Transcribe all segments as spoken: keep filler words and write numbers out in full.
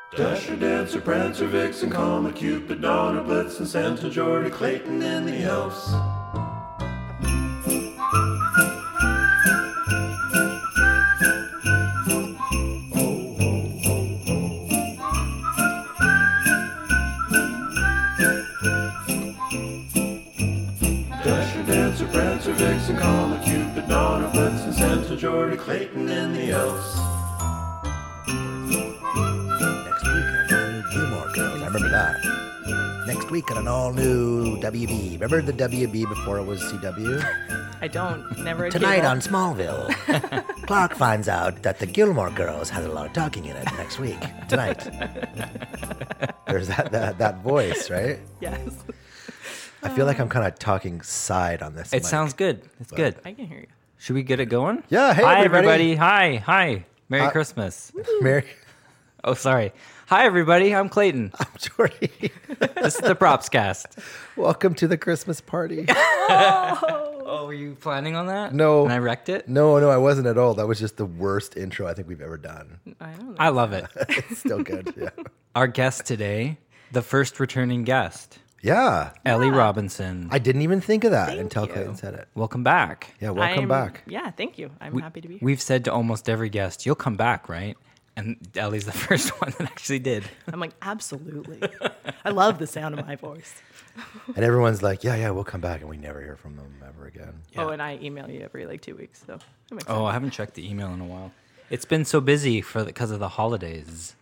Dasher, Dancer, Prancer, Vixen, Comet, Cupid, Donner, Blitzen, Santa, Geordie, Clayton, and the Elves. Dasher, Dancer, Prancer, Vixen, Comet, Cupid, Donner, Blitzen, Santa, Geordie, Clayton, and the Elves. Remember that. Next week on an all-new W B. Remember the W B before it was C W? I don't. Never a Tonight cable. on Smallville, Clark finds out that the Gilmore Girls has a lot of talking in it next week. Tonight. There's that, that, that voice, right? Yes. I feel like I'm kind of talking side on this It mic. sounds good. It's But- good. I can hear you. Should we get it going? Yeah, hey, Hi, everybody. everybody. Hi. Hi. Merry Hi. Christmas. Mary, Oh, sorry. Hi, everybody. I'm Clayton. I'm Jordy. This is the Props Cast. Welcome to the Christmas party. Oh, were you planning on that? No. And I wrecked it? No, no, I wasn't at all. That was just the worst intro I think we've ever done. I don't know. I love it. It's still good. Yeah. Our guest today, the first returning guest, Yeah. Ellie Robinson. I didn't even think of that Thank until you. Clayton said it. Welcome back. Yeah, welcome I'm- back. Yeah, thank you. I'm happy to be here. We've said to almost every guest, you'll come back, right? And Ellie's the first one that actually did. I'm like, absolutely. I love the sound of my voice. And everyone's like, yeah, yeah, we'll come back. And we never hear from them ever again. Oh, and I email you every like two weeks, so I'm excited. Oh, I haven't checked the email in a while. It's been so busy for because of the holidays.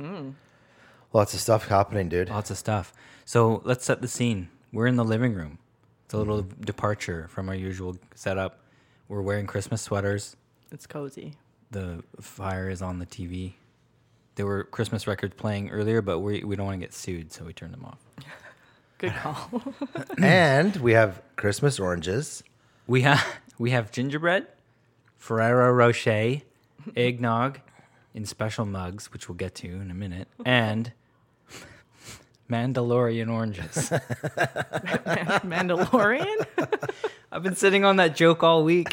Lots of stuff happening, dude. Lots of stuff. So let's set the scene. We're in the living room. It's a little departure from our usual setup. We're wearing Christmas sweaters. It's cozy. The fire is on the T V. There were Christmas records playing earlier, but we we don't want to get sued, so we turned them off. Good call. And we have Christmas oranges. We have we have gingerbread, Ferrero Rocher, eggnog in special mugs, which we'll get to in a minute, and Mandalorian oranges. Mandalorian? I've been sitting on that joke all week.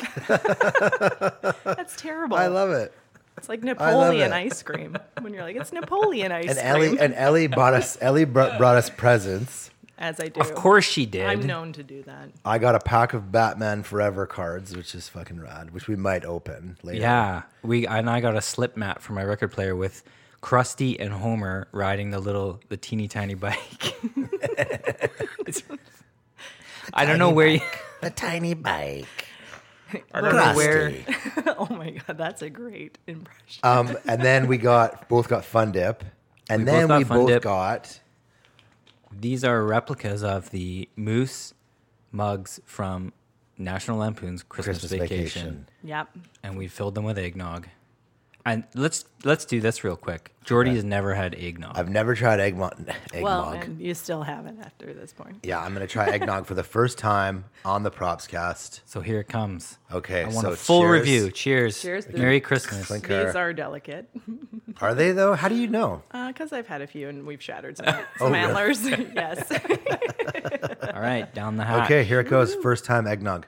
That's terrible. I love it. It's like Napoleon it. ice cream. When you're like, it's Napoleon ice And cream. Ellie and Ellie brought us Ellie brought, brought us presents. As I do. Of course she did. I'm known to do that. I got a pack of Batman Forever cards, which is fucking rad, which we might open later. Yeah, we and I got a slip mat for my record player with Krusty and Homer riding the little, the teeny tiny bike. It's- I don't know where you. A tiny bike. I don't know where. Krusty. Oh my god, that's a great impression. Um, and then we got both got Fun Dip, and We then both got we Fun both Dip. got These are replicas of the Moose mugs from National Lampoon's Christmas, Christmas Vacation. Vacation. Yep. And we filled them with eggnog. And let's let's do this real quick. Jordy has never had eggnog. I've never tried eggnog. eggnog. Well, and you still haven't after this point. Yeah, I'm gonna try eggnog for the first time on the Props Cast. so here it comes. Okay, I want so a full cheers. review. Cheers. Cheers. Merry Christmas. Clink. These Sure. are delicate. Are they though? How do you know? Because I've had a few and we've shattered some, Oh, some really? antlers. Yes. All right, down the hatch. Okay, here it goes. First time eggnog.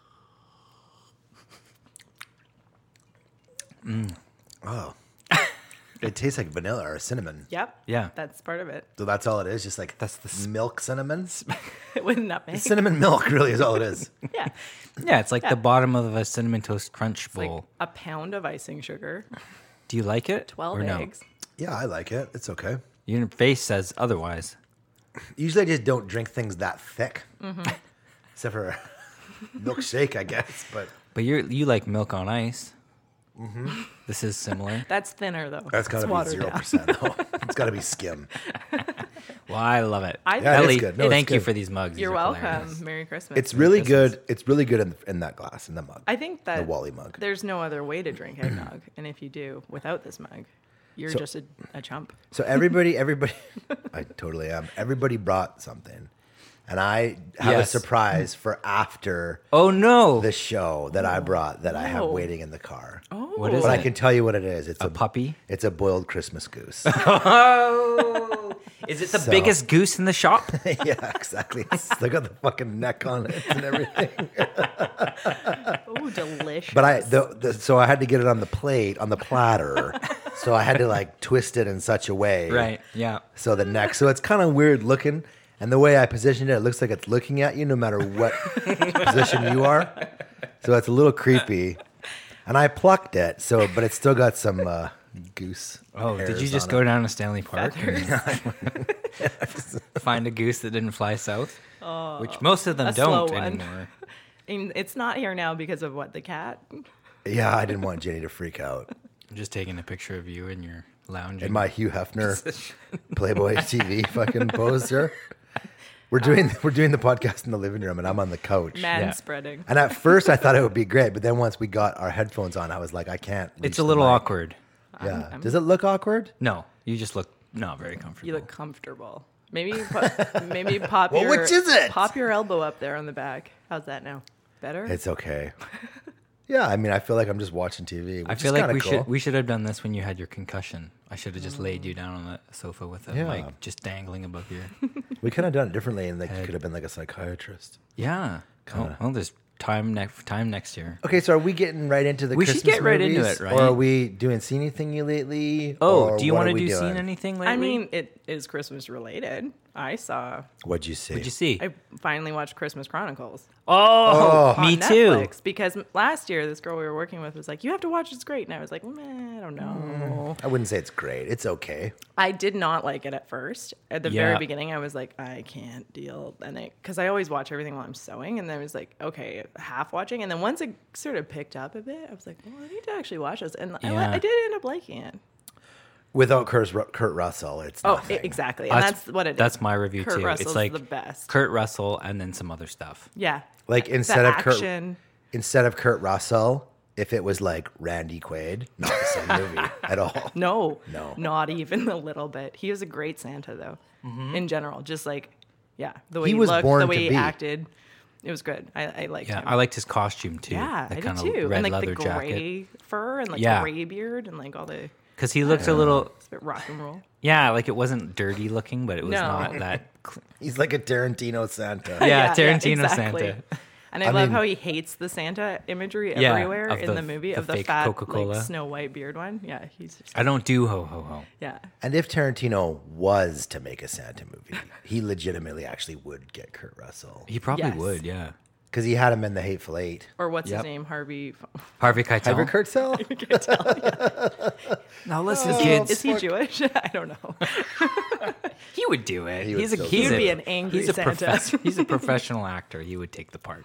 Mm. Oh, it tastes like vanilla or cinnamon. Yep. Yeah. That's part of it. So that's all it is. Just like That's the s- milk cinnamon. With nutmeg. Cinnamon milk really is all it is. Yeah. Yeah, it's like Yeah. the bottom of a cinnamon toast crunch It's like bowl. a pound of icing sugar, Do you like it? twelve or no? eggs. Yeah, I like it. It's okay. Your face says otherwise. Usually I just don't drink things that thick. Mm-hmm. Except for milkshake, I guess. But But you you like milk on ice. Mm-hmm. This is similar. That's thinner though. that's got It's to be watered zero down. percent though. It's got to be skim. Well, I love it. I- Yeah, it is Ellie, good. No, it's thank you good. for these mugs. These You're are welcome. hilarious. Merry Christmas. It's really Christmas. good. It's really good in, in that glass, in the mug. I think that The Wally mug. there's no other way to drink eggnog, and if you do without this mug, you're So- just a, a chump. So everybody, everybody, I totally am. Everybody brought something. And I have Yes. a surprise for after Oh no! the show that I brought that I have Oh. waiting in the car. Oh, What is But I it? can tell you what it is. It's A puppy? It's a boiled Christmas goose. Oh, is it the So- biggest goose in the shop? Yeah, exactly. It's, they got the fucking neck on it and everything. Oh, delicious. But I, the, the, so I had to get it on the plate, on the platter, So I had to like twist it in such a way. Right. Yeah. So the neck. So it's kind of weird looking. And the way I positioned it, it looks like it's looking at you no matter what position you are. So it's a little creepy. And I plucked it. So, but it's still got some uh, goose. Oh, did you hairs just on go it. down to Stanley Park and find a goose that didn't fly south? Which most of them a slow don't one. anymore. And it's not here now because of what, the cat? Yeah, I didn't want Jenny to freak out. I'm just taking a picture of you in your lounge. In my Hugh Hefner Playboy T V fucking pose here. We're doing we're doing the podcast in the living room, and I'm on the couch. Man spreading. And at first, I thought it would be great, but then once we got our headphones on, I was like, I can't. reach It's a the little mic. awkward. Yeah. I'm- I'm- Does it look awkward? No, you just look not very comfortable. You look comfortable. Maybe pu- maybe pop Well, your which is it? pop your elbow up there on the back. How's that now? Better? It's okay. Yeah, I mean, I feel like I'm just watching T V. Which I feel is like kinda we cool. should we should have done this when you had your concussion. I should have just laid you down on the sofa with a Yeah. mic just dangling above your. We could have done it differently, and they could have been like a psychiatrist. Yeah. Oh, well, there's time next time next year. Okay, so are we getting right into the We should Christmas get right into movies, it, right? Or are we doing see anything you lately? Oh, or do you what want are to we do doing? seen anything lately? I mean, it is Christmas related. I saw. What'd you see? what'd you see? I finally watched Christmas Chronicles. oh, on me too. Netflix, because last year this girl we were working with was like, "You have to watch. It's great." And I was like, "Meh, I don't know." I wouldn't say it's great. It's okay. I did not like it at first. At the Yeah. very beginning, I was like, I can't deal. And it, because I always watch everything while I'm sewing. And then I was like, okay, half watching. And then once it sort of picked up a bit, I was like, well, I need to actually watch this. And I, li- Yeah. I did end up liking it. Without Kurt, Ru- Kurt Russell, it's Oh, nothing. e- exactly. And that's, what it is. That's my review Kurt too. Russell's it's like the best. Kurt Russell and then some other stuff. Yeah. Like The instead of Kurt, action. instead of Kurt Russell, if it was like Randy Quaid, not the same movie at all. No, No. not even a little bit. He was a great Santa, though, in general. Just like, yeah, the way He he, was looked, born the to way he be. acted, it was good. I, I liked Yeah, him. I liked his costume too. yeah, the I did kind of too. red And like leather the jacket. gray fur and like Yeah. gray beard and like all the Because he looked a little, it's a bit rock and roll. yeah, like it wasn't dirty looking, but it was No. not that. Cl- He's like a Tarantino Santa. yeah, Tarantino Santa. And I, I love mean- how he hates the Santa imagery Yeah, everywhere of in the- the movie the of the fake fat Coca-Cola. like Snow White beard one. Yeah, he's just, I don't do ho ho ho. yeah. And if Tarantino was to make a Santa movie, he legitimately actually would get Kurt Russell. He probably Yes. would, yeah. Because he had him in The Hateful Eight. Or what's Yep. his name? Harvey. Harvey Keitel. Harvey Kurtzel? Now listen, Oh, kids. Is he Jewish? I don't know. He would do it. He would he's a still do he's it. a, He'd be an angry he's a Santa. profes- he's a professional actor. He would take the part.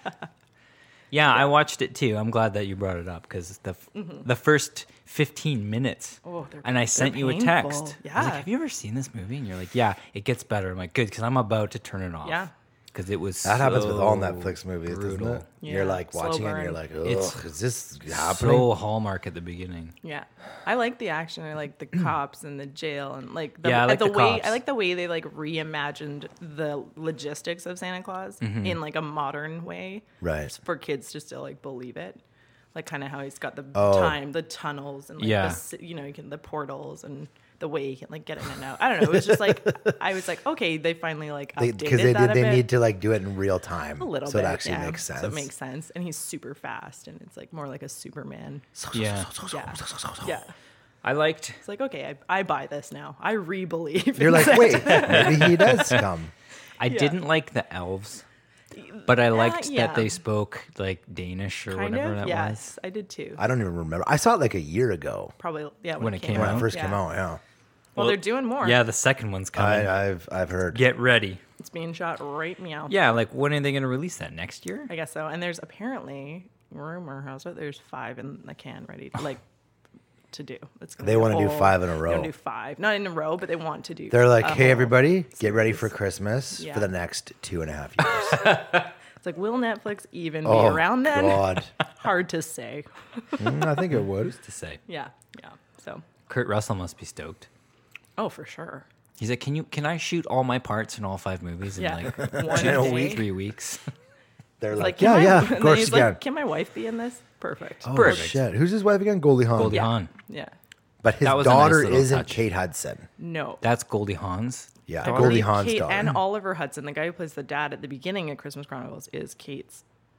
Yeah, I watched it too. I'm glad that you brought it up because the f the first fifteen minutes, Mm-hmm. Oh, they're- and I they're sent you a painful. text. I was like, Yeah. "Have you ever seen this movie?" And you're like, "Yeah, it gets better." I'm like, "Good," because I'm about to turn it off. Yeah. because it was That happens with all so Netflix movies, brutal. doesn't it? Yeah, You're like slow watching it and burn. you're like, ugh, It's is this happening? So Hallmark at the beginning. Yeah, I like the action. I like the cops and the jail and like the, Yeah, I like the, the way cops. I like the way they like reimagined the logistics of Santa Claus Mm-hmm. in like a modern way, Right. for kids to still like believe it. Like kind of how he's got the Oh. time, the tunnels, and like Yeah. the, ci- you know, you can the portals and the way you can like get in and out. I don't know. It was just like I was like, okay, they finally like updated Because they, that did, a they bit. need to like do it in real time. a little so bit. it actually yeah. makes sense. So it makes sense, and he's super fast, and it's like more like a Superman. Yeah, Yeah, yeah. I liked. It's like, okay, I, I buy this now. I re-believe. You're in like, Santa. wait, maybe he does come. I didn't like the elves, but I liked yeah. that they spoke like Danish or kind whatever of. that Yes, was. I did too. I don't even remember. I saw it like a year ago Probably, yeah. When, When it it came, came when out. it first yeah. came out. Yeah, Well, Well, they're doing more. Yeah, the second one's coming. I, I've I've heard. Get ready. It's being shot right meow. Yeah, like when are they going to release that next year? I guess so. And there's apparently rumor has it there's five in the can ready to like to do. It's gonna They be a wanna do whole- five in a They row. want to do five, not in a row, but they want to do. They're like, a hey whole everybody, get ready series." for Christmas Yeah. for the next two and a half years. It's like, will Netflix even be oh around then? God, Hard to say. Mm, I think it would. To say, Yeah, yeah. So, Kurt Russell must be stoked. oh, for sure. He's like, can you can I shoot all my parts in all five movies in Yeah, like one In a day. week. three weeks? They're It's like, can yeah, my- yeah, and of then course he's you like, can. Can my wife be in this? Perfect. Oh Perfect. shit, who's his wife again? Goldie Hawn. Goldie Yeah. Hawn. Yeah. But his That was a nice daughter little isn't touch. Kate Hudson. No. That's Goldie Hawn's. Yeah, I Goldie believe Hawn's Kate daughter. and Oliver Hudson, the guy who plays the dad at the beginning of Christmas Chronicles, is Kate's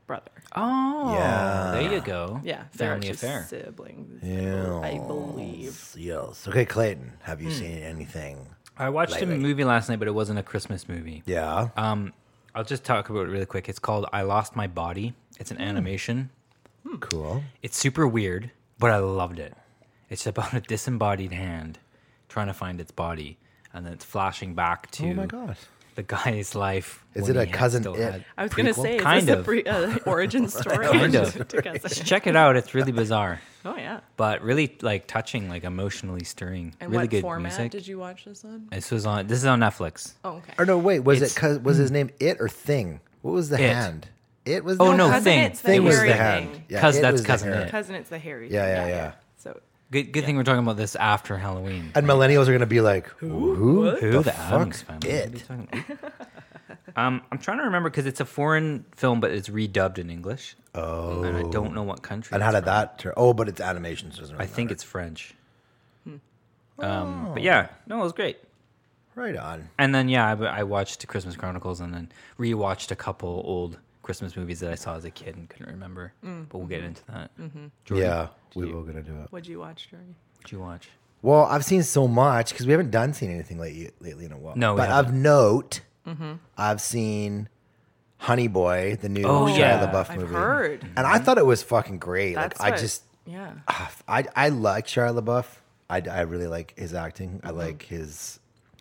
brother. Oh, Yeah. there you go. Yeah, they're Family actually affair. siblings. Yeah. I believe. Yes. Okay, Clayton, have you seen anything? I watched Lately. a movie last night, but it wasn't a Christmas movie. Yeah. Um, I'll just talk about it really quick. It's called I Lost My Body. It's an animation. Cool. It's super weird, but I loved it. It's about a disembodied hand trying to find its body, and then it's flashing back to Oh my gosh. the guy's life. Is when it a he had- cousin still it? had- I was going to Prequel? say, is Kind this of. a pre, uh, origin story? Kind Or of. just a cousin? Check it out. It's really bizarre, Oh, yeah. but really like touching, like emotionally stirring. And really what good format music. did you watch this on? This was on. This is on Netflix. Oh, okay. Or no, wait, was It's- it cause was his name It or Thing? What was the It. hand? It was Oh, the no, hand? Cousin Thing. It's the Thing was hairy the hand. thing. Yeah, Cause It that's was the Cousin hair. It. Cousin, it's the hairy. Yeah, thing. yeah, yeah. So Good. Good thing we're talking about this after Halloween. And millennials are gonna be like, who? Who, Who the, the fuck's Addams Family? What are you It? talking about? um, I'm trying to remember because it's a foreign film, but it's redubbed in English. Oh. And I don't know what country. And how it's did from. that turn? Oh, but it's animation, so it doesn't I really think matter. it's French. Hmm. Um, Oh. but yeah, no, it was great. right on. And then yeah, I, I watched Christmas Chronicles and then rewatched a couple old Christmas movies that I saw as a kid and couldn't remember. Mm. But we'll get into that. Mm-hmm. Jordan, yeah, did we you- were gonna do it. what'd you watch, Jordan? What'd you watch? Well, I've seen so much because we haven't done seen anything lately, lately in a while. No, we but haven't. of note, Mm-hmm. I've seen Honey Boy, the new Oh, Shia yeah. LaBeouf I've movie, heard. and I thought it was fucking great. That's like I what- just, Yeah. ah, I I like Shia LaBeouf. I, I really like his acting. Mm-hmm. I like his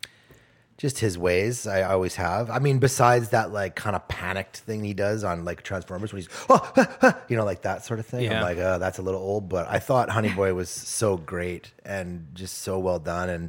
just his ways. I always have. I mean, besides that like kind of panicked thing he does on like Transformers when he's oh, ah, ah, you know, like that sort of thing. Yeah. I'm like, oh, that's a little old, but I thought Honey Boy was so great and just so well done. And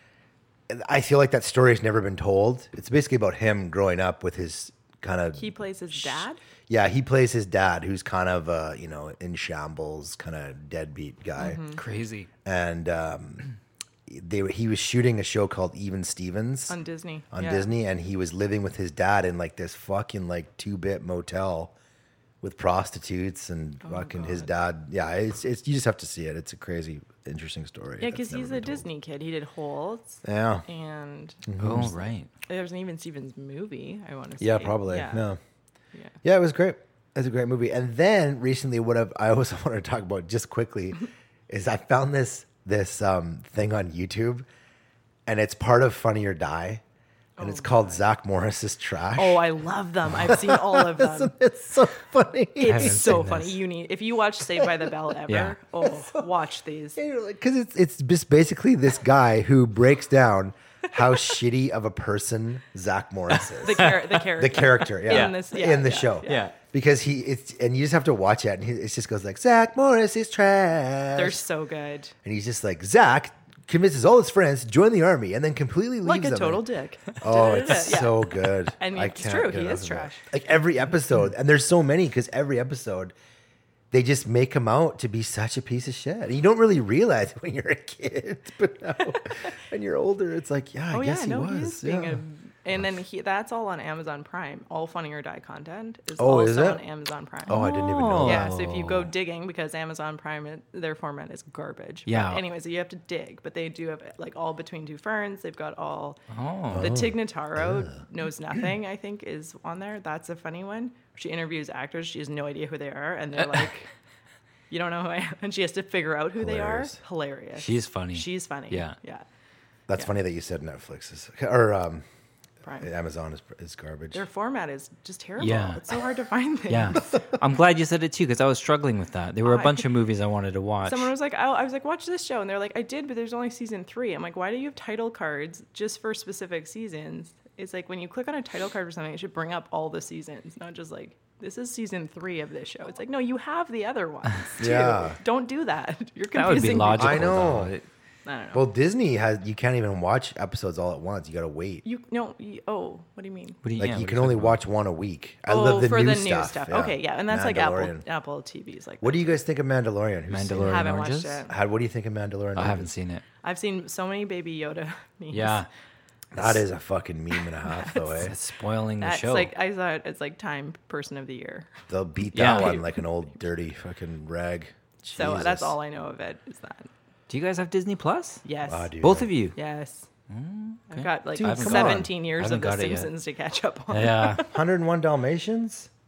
and I feel like that story has never been told. It's basically about him growing up with his kind of He plays his dad? yeah, he plays his dad, who's kind of uh, you know, in shambles, kind of deadbeat guy. Mm-hmm. Crazy. And um, they were- he was shooting a show called Even Stevens On Disney. on Yeah. Disney, and he was living with his dad in like this fucking like two bit motel with prostitutes and Oh, fucking his dad. Yeah, it's it's you just have to see it. It's a crazy, interesting story. Yeah, that's because never he's been a told. Disney kid. He did Holtz. Yeah, And Oh right. there's an Even Stevens movie, I want to say. yeah, probably. Yeah. No, Yeah. yeah, it was great. It was a great movie. And then recently, what I've, I also wanted to talk about just quickly is I found this this um, thing on YouTube, and it's part of Funny or Die, and it's called Zach Morris's Trash. Oh, I love them. I've seen all of them. It's so funny. haven't It's so seen funny. this. You need if you watch Saved by the Bell ever. Yeah. Oh, watch these. Because it's it's just basically this guy who breaks down how shitty of a person Zach Morris is. The, char- the character. The character, yeah, In this- yeah, in the yeah, show, yeah. Because he, it's and you just have to watch it, and he, it just goes like Zach Morris is trash. They're so good. And he's just like Zach convinces all his friends to join the army, and then completely leaves Like a them. total dick. Oh, it's Yeah. so good. And I it's can't true, get he enough is of it. trash. Like every episode, and there's so many because every episode, they just make him out to be such a piece of shit. And you don't really realize it when you're a kid, but now when you're older, it's like, yeah, I Oh guess yeah, he no, was. he is being yeah. a. And then he that's all on Amazon Prime. All Funny or Die content is Oh, also is it? on Amazon Prime. Oh, I didn't even know. Yeah, that. so if you go digging, because Amazon Prime, it, their format is garbage. But Yeah. anyways, you have to dig, but they do have like all Between Two Ferns. They've got all. Oh. The Tig Notaro Knows Nothing, I think, is on there. That's a funny one. She interviews actors. She has no idea who they are, and they're like, "You don't know who I am," and she has to figure out who Hilarious. they are. Hilarious. She's funny. She's funny. Yeah. Yeah. That's yeah. funny that you said Netflix is or um, Prime. Amazon is is garbage. Their format is just terrible. Yeah. It's so hard to find things. Yeah. I'm glad you said it too because I was struggling with that. There were a I- bunch of movies I wanted to watch. Someone was like, I, I was like, watch this show. And they're like, I did, but there's only season three. I'm like, why do you have title cards just for specific seasons? It's like when you click on a title card for something, it should bring up all the seasons, not just like, this is season three of this show. It's like, no, you have the other ones too. Yeah. Don't do that. You're confusing that would be people. logical. I know. though. It- I don't know. Well, Disney has you can't even watch episodes all at once. You got to wait. you no. You, oh, what do you mean? What do you, Like yeah, you what can are only talking watch one a week. I oh, love the for new the stuff. new stuff. yeah. Okay, yeah, and that's like Apple Mandalorian. Apple T Vs. Like What that. do you guys think of Mandalorian? Who's seen it? Mandalorian Haven't Oranges? watched it. How, what do you think of Mandalorian? I haven't Oranges? seen it. I've seen so many Baby Yoda memes. Yeah. That is a fucking meme and a half, though. Eh? It's spoiling the That's show. like I thought it's like Time Person of the Year. They'll beat Yeah. that one like an old dirty fucking rag. So Jesus. that's all I know of it is that. Do you guys have Disney Plus? Yes. Ah, dude. Both of you? Yes. I've got like Dude, come on. seventeen I years haven't of The got it yet. Simpsons to catch up on. Yeah. one hundred and one Dalmatians.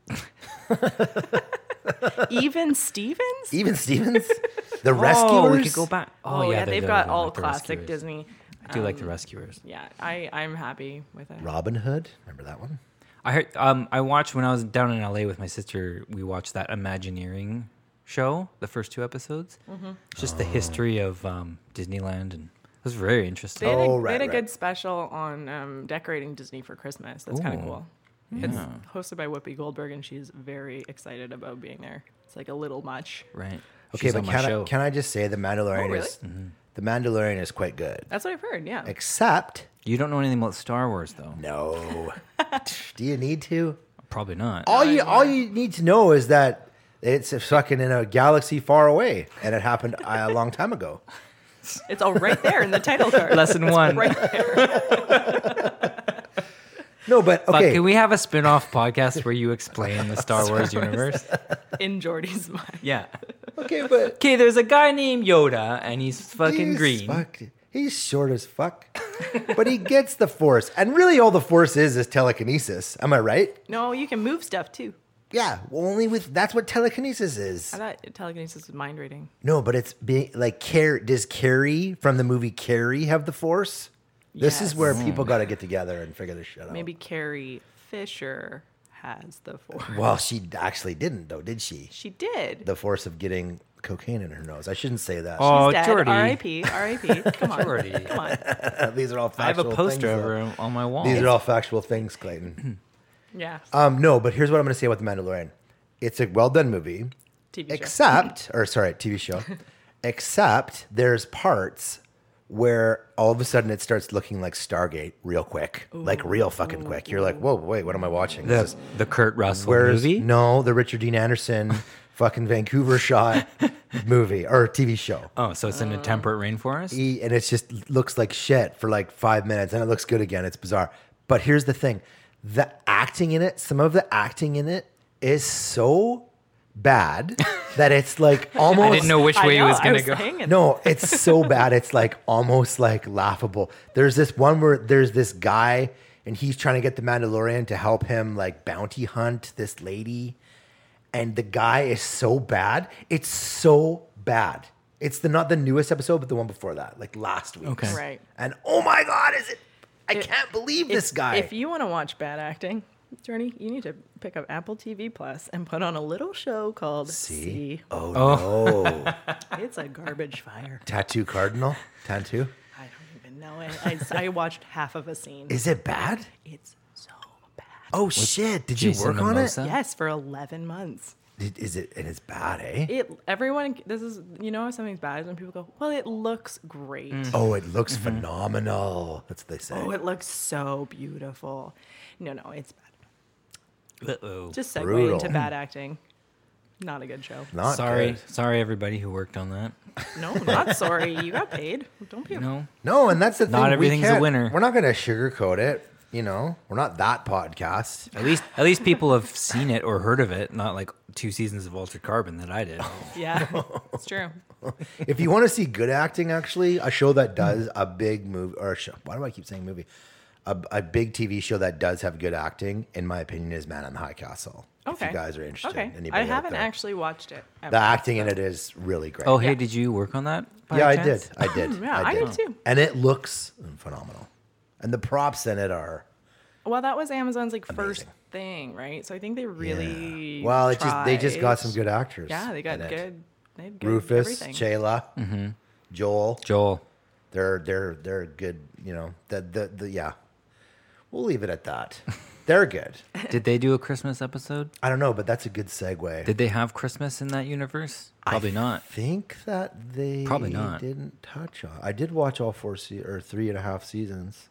Even Stevens? Even Stevens, the Rescuers. Oh, we could go back. Oh, Oh, yeah, yeah, they've they're- got they're all like the classic Rescuers. Disney. I do like the Um, Rescuers. Yeah, I, I'm happy with it. Robin Hood. Remember that one? I heard. Um, I watched when I was down in L A with my sister. We watched that Imagineering show, the first two episodes. Mm-hmm. It's just the history of um, Disneyland, and it was very interesting. They had, Oh, a, right, they had a right. good special on um, decorating Disney for Christmas. That's kind of Ooh. cool. It's hosted by Whoopi Goldberg, and she's very excited about being there. It's like a little much. Right. Okay, She's but on my can I, show. can I just say the Mandalorian Oh, really? is the Mandalorian is quite good, That's what I've heard. Yeah. except You don't know anything about Star Wars, though. no. Do you need to? Probably not. All you all you need to know is that it's fucking in a galaxy far away, and it happened a long time ago. It's all right there in the title card. Lesson one. Right there. No, but But okay. can we have a spin-off podcast where you explain the Star Wars universe? In Jordy's mind. Yeah. Okay, but Okay, there's a guy named Yoda, and he's fucking he's green. fucked- He's short as fuck, but he gets the Force, and really, all the Force is is telekinesis. Am I right? No, you can move stuff too. Yeah, only with that's what telekinesis is. I thought telekinesis was mind reading. No, but it's being like Car- does Carrie from the movie Carrie have the Force? This is Yes. where people got to get together and figure this shit out. Maybe Carrie Fisher has the force. Well, she actually didn't, though, did she? She did. The force of getting cocaine in her nose. I shouldn't say that. Oh, She's dead. Jordy. R I P R I P Come on. Jordy. Come on. These are all I have factual a poster things, over though. on my wall. These are all factual things, Clayton. Yeah. um, no, but here's what I'm going to say about The Mandalorian. It's a well done movie, T V show. except, or sorry, T V show, except there's parts where all of a sudden it starts looking like Stargate real quick, like real fucking quick. You're like, whoa, wait, what am I watching? the, This is- the Kurt Russell Where's movie. no the Richard Dean Anderson fucking Vancouver shot movie or T V show. Oh, so it's in a temperate rainforest? He, and it just looks like shit for like five minutes, and it looks good again. It's bizarre. But here's the thing: the acting in it, some of the acting in it is so bad that it's like almost. I didn't know which I way know, it was I going to go. hanging. No, it's so bad. It's like almost like laughable. There's this one where there's this guy and he's trying to get the Mandalorian to help him like bounty hunt this lady. And the guy is so bad. It's so bad. It's the not the newest episode, but the one before that, like last week. Okay. Right. And oh my God, is it? I It- can't believe If- this guy. If you want to watch bad acting, Journey, you need to pick up Apple T V Plus and put on a little show called See? See. Oh, no. It's a garbage fire. Tattoo Cardinal? Tattoo? I don't even know it. I, I watched half of a scene. Is it bad? It's so bad. Oh, shit. Did you Jason work on it? Momoa? Yes, for eleven months. Did- Is it? And it's bad, eh? It everyone this is you know if something's bad is when people go, well, it looks great. Oh, it looks phenomenal. That's what they say. Oh, it looks so beautiful. No, no, it's bad. Uh-oh. Just segue Brutal. into bad acting. Not a good show. Not Sorry. good. Sorry, everybody who worked on that. No, not sorry. You got paid. Don't be. No. No, and that's the thing. Not we everything's a can't- winner. We're not going to sugarcoat it. You know, we're not that podcast. At least, at least people have seen it or heard of it. Not like two seasons of Altered Carbon that I did. Yeah, it's true. If you want to see good acting, actually, a show that does a big movie or a show. Why do I keep saying movie? A, a big T V show that does have good acting, in my opinion, is Man in the High Castle. Okay. If you guys are interested. Okay, Anybody I out haven't there. actually watched it. The acting in it is really great. Oh, hey, Yeah. did you work on that? by yeah, I chance? did. I did. Yeah, I did too. And it looks phenomenal. And the props in it are. Well, that was Amazon's like first Amazing. thing, right? So I think they really. Yeah. Well, it just they just got tried. some good actors. Yeah, they got in it. good. They had good Rufus, everything. Shayla, Mm-hmm. Joel. Joel. They're they're they're good. You know the the the yeah. We'll leave it at that. They're good. Did they do a Christmas episode? I don't know, but that's a good segue. Did they have Christmas in that universe? Probably I not. think that they Probably not. didn't touch on. I did watch all four se- or three and a half seasons.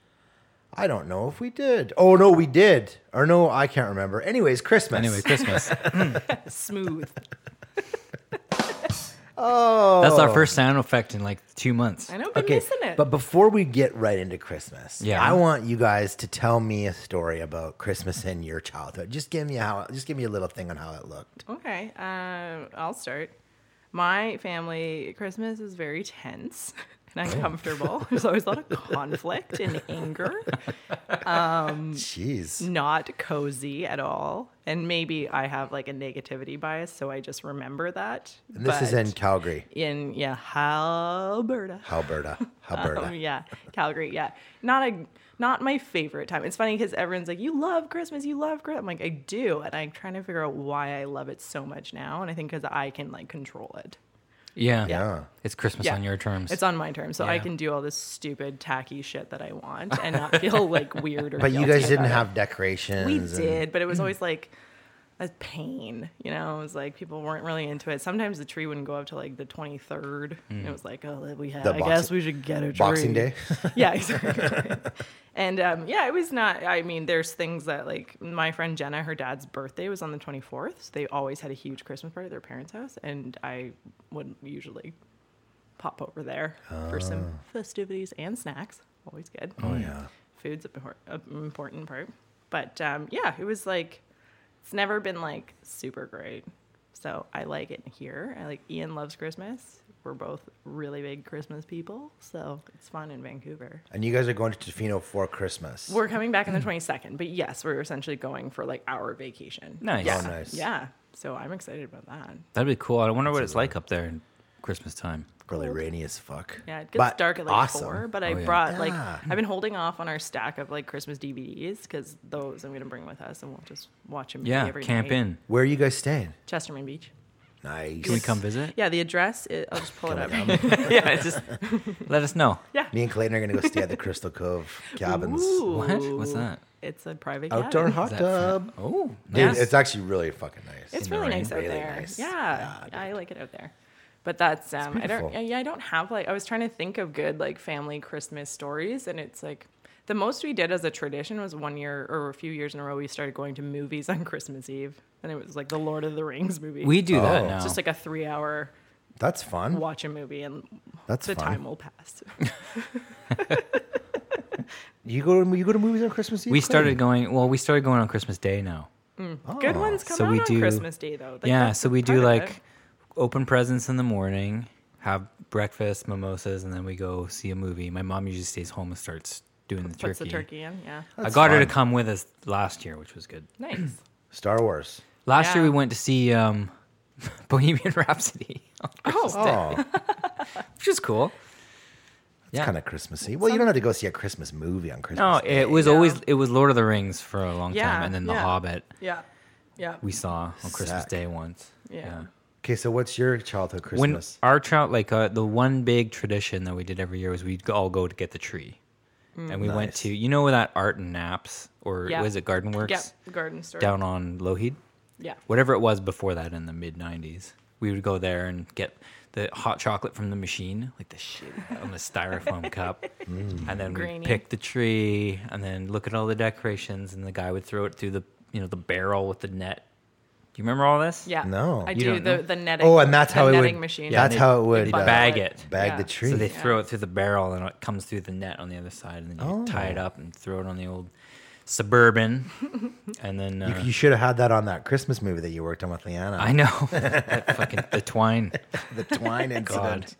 I don't know if we did. Oh no, we did. Or no, I can't remember. Anyways, Christmas. Anyway, Christmas. Smooth. oh, That's our first sound effect in like two months. I know, been Okay, missing it. but before we get right into Christmas, Yeah. I want you guys to tell me a story about Christmas in your childhood. Just give me how. Just give me a little thing on how it looked. Okay, uh, I'll start. My family Christmas is very tense, and uncomfortable. There's always a lot of conflict and anger. Um, Jeez. not cozy at all. And maybe I have like a negativity bias, so I just remember that. And this is But in Calgary, in yeah, Alberta. Alberta, Alberta. Um, yeah, Calgary. Yeah, not a not my favorite time. It's funny because everyone's like, "You love Christmas, you love Christmas." I'm like, I do, and I'm trying to figure out why I love it so much now. And I think because I can like control it. Yeah. Yeah. It's Christmas Yeah. on your terms. It's on my terms, so I Yeah. can do all this stupid tacky shit that I want and not feel like weird or. But you guilty guys didn't about it. have decorations. We and- did, but it was always like a pain, you know. It was like people weren't really into it. Sometimes the tree wouldn't go up to like the twenty-third. And it was like, oh, we have. The I Boxing- guess we should get a tree. Boxing Day. Yeah, exactly. And um, yeah, it was not. I mean, there's things that like my friend Jenna, her dad's birthday was on the twenty-fourth. So they always had a huge Christmas party at their parents' house, and I would usually pop over there for some festivities and snacks. Always good. Oh yeah. Food's an important part. But um, yeah, it was like, it's never been like super great. So I like it here. I like Ian loves Christmas. We're both really big Christmas people. So it's fun in Vancouver. And you guys are going to Tofino for Christmas. We're coming back on the twenty-second. But yes, we're essentially going for like our vacation. Nice. Yeah. Oh, nice. Yeah. So I'm excited about that. That'd be cool. I wonder what it's like up there in Christmas time. Really rainy as fuck. Yeah, it gets But dark at like awesome. four. But I Oh, yeah. brought like Yeah. I've been holding off on our stack of like Christmas D V Ds because those I'm gonna bring with us and we'll just watch them. Yeah, every camp night. in. Where are you guys staying? Chesterman Beach. Nice. Can we come visit? Yeah, the address. It, I'll just pull it up. yeah, just let us know. Yeah. Me and Clayton are gonna go stay at the Crystal Cove cabins. Ooh. What? What's that? It's a private Outdoor cabin. hot Is that tub. fun? Oh, Dude, Yes. it's actually really fucking nice. It's in the really rain. nice out Really there. nice. Yeah, Yeah, I like it out there. But that's um, I don't. beautiful. Yeah, I don't have like. I was trying to think of good like family Christmas stories, and it's like the most we did as a tradition was one year or a few years in a row. We started going to movies on Christmas Eve, and it was like the Lord of the Rings movie. we do that Oh. now. It's just like a three-hour That's fun. watch a movie, and That's the fun. time will pass. You go to you go to movies on Christmas Eve? we Clayton? started going. Well, we started going on Christmas Day now. Good ones come So out we on do- Christmas Day though. Like, yeah, that's so the we part do of it. like open presents in the morning, have breakfast, mimosas, and then we go see a movie. My mom usually stays home and starts doing the puts turkey. the turkey in. Yeah, I That's got her to fun. come with us last year, which was good. nice. Star Wars. Last year Yeah. we went to see um, Bohemian Rhapsody, on Christmas Day, Oh, which is cool. it's Yeah. kind of Christmassy. Well, you don't have to go see a Christmas movie on Christmas No, Day. it was Yeah. always it was Lord of the Rings for a long Yeah, time, and then The yeah. Hobbit Yeah, yeah, we saw on Christmas Sick. Day once. Yeah. Okay, so what's your childhood When Christmas? our child, like uh, the one big tradition that we did every year was we'd all go to get the tree, and we went Nice. to you know where that Art and Naps or Yeah. was it Garden Works yeah. Garden store. down on Lougheed, Yeah. whatever it was before that in the mid nineties. We would go there and get the hot chocolate from the machine, like the shit on the styrofoam cup, and then we Grainy. pick the tree, and then look at all the decorations, and the guy would throw it through the you know the barrel with the net. Do you remember all this? Yeah. No. I You do don't know? the the netting. Oh, and that's the how it netting would. machine. Yeah, That's they- how it would they uh, bag it. Bag Yeah. the tree. So they Yeah. throw it through the barrel, and it comes through the net on the other side, and then you Oh. tie it up and throw it on the old Suburban, and then you, uh, you should have had that on that Christmas movie that you worked on with Leanna. I know that fucking the twine. the twine God, incident.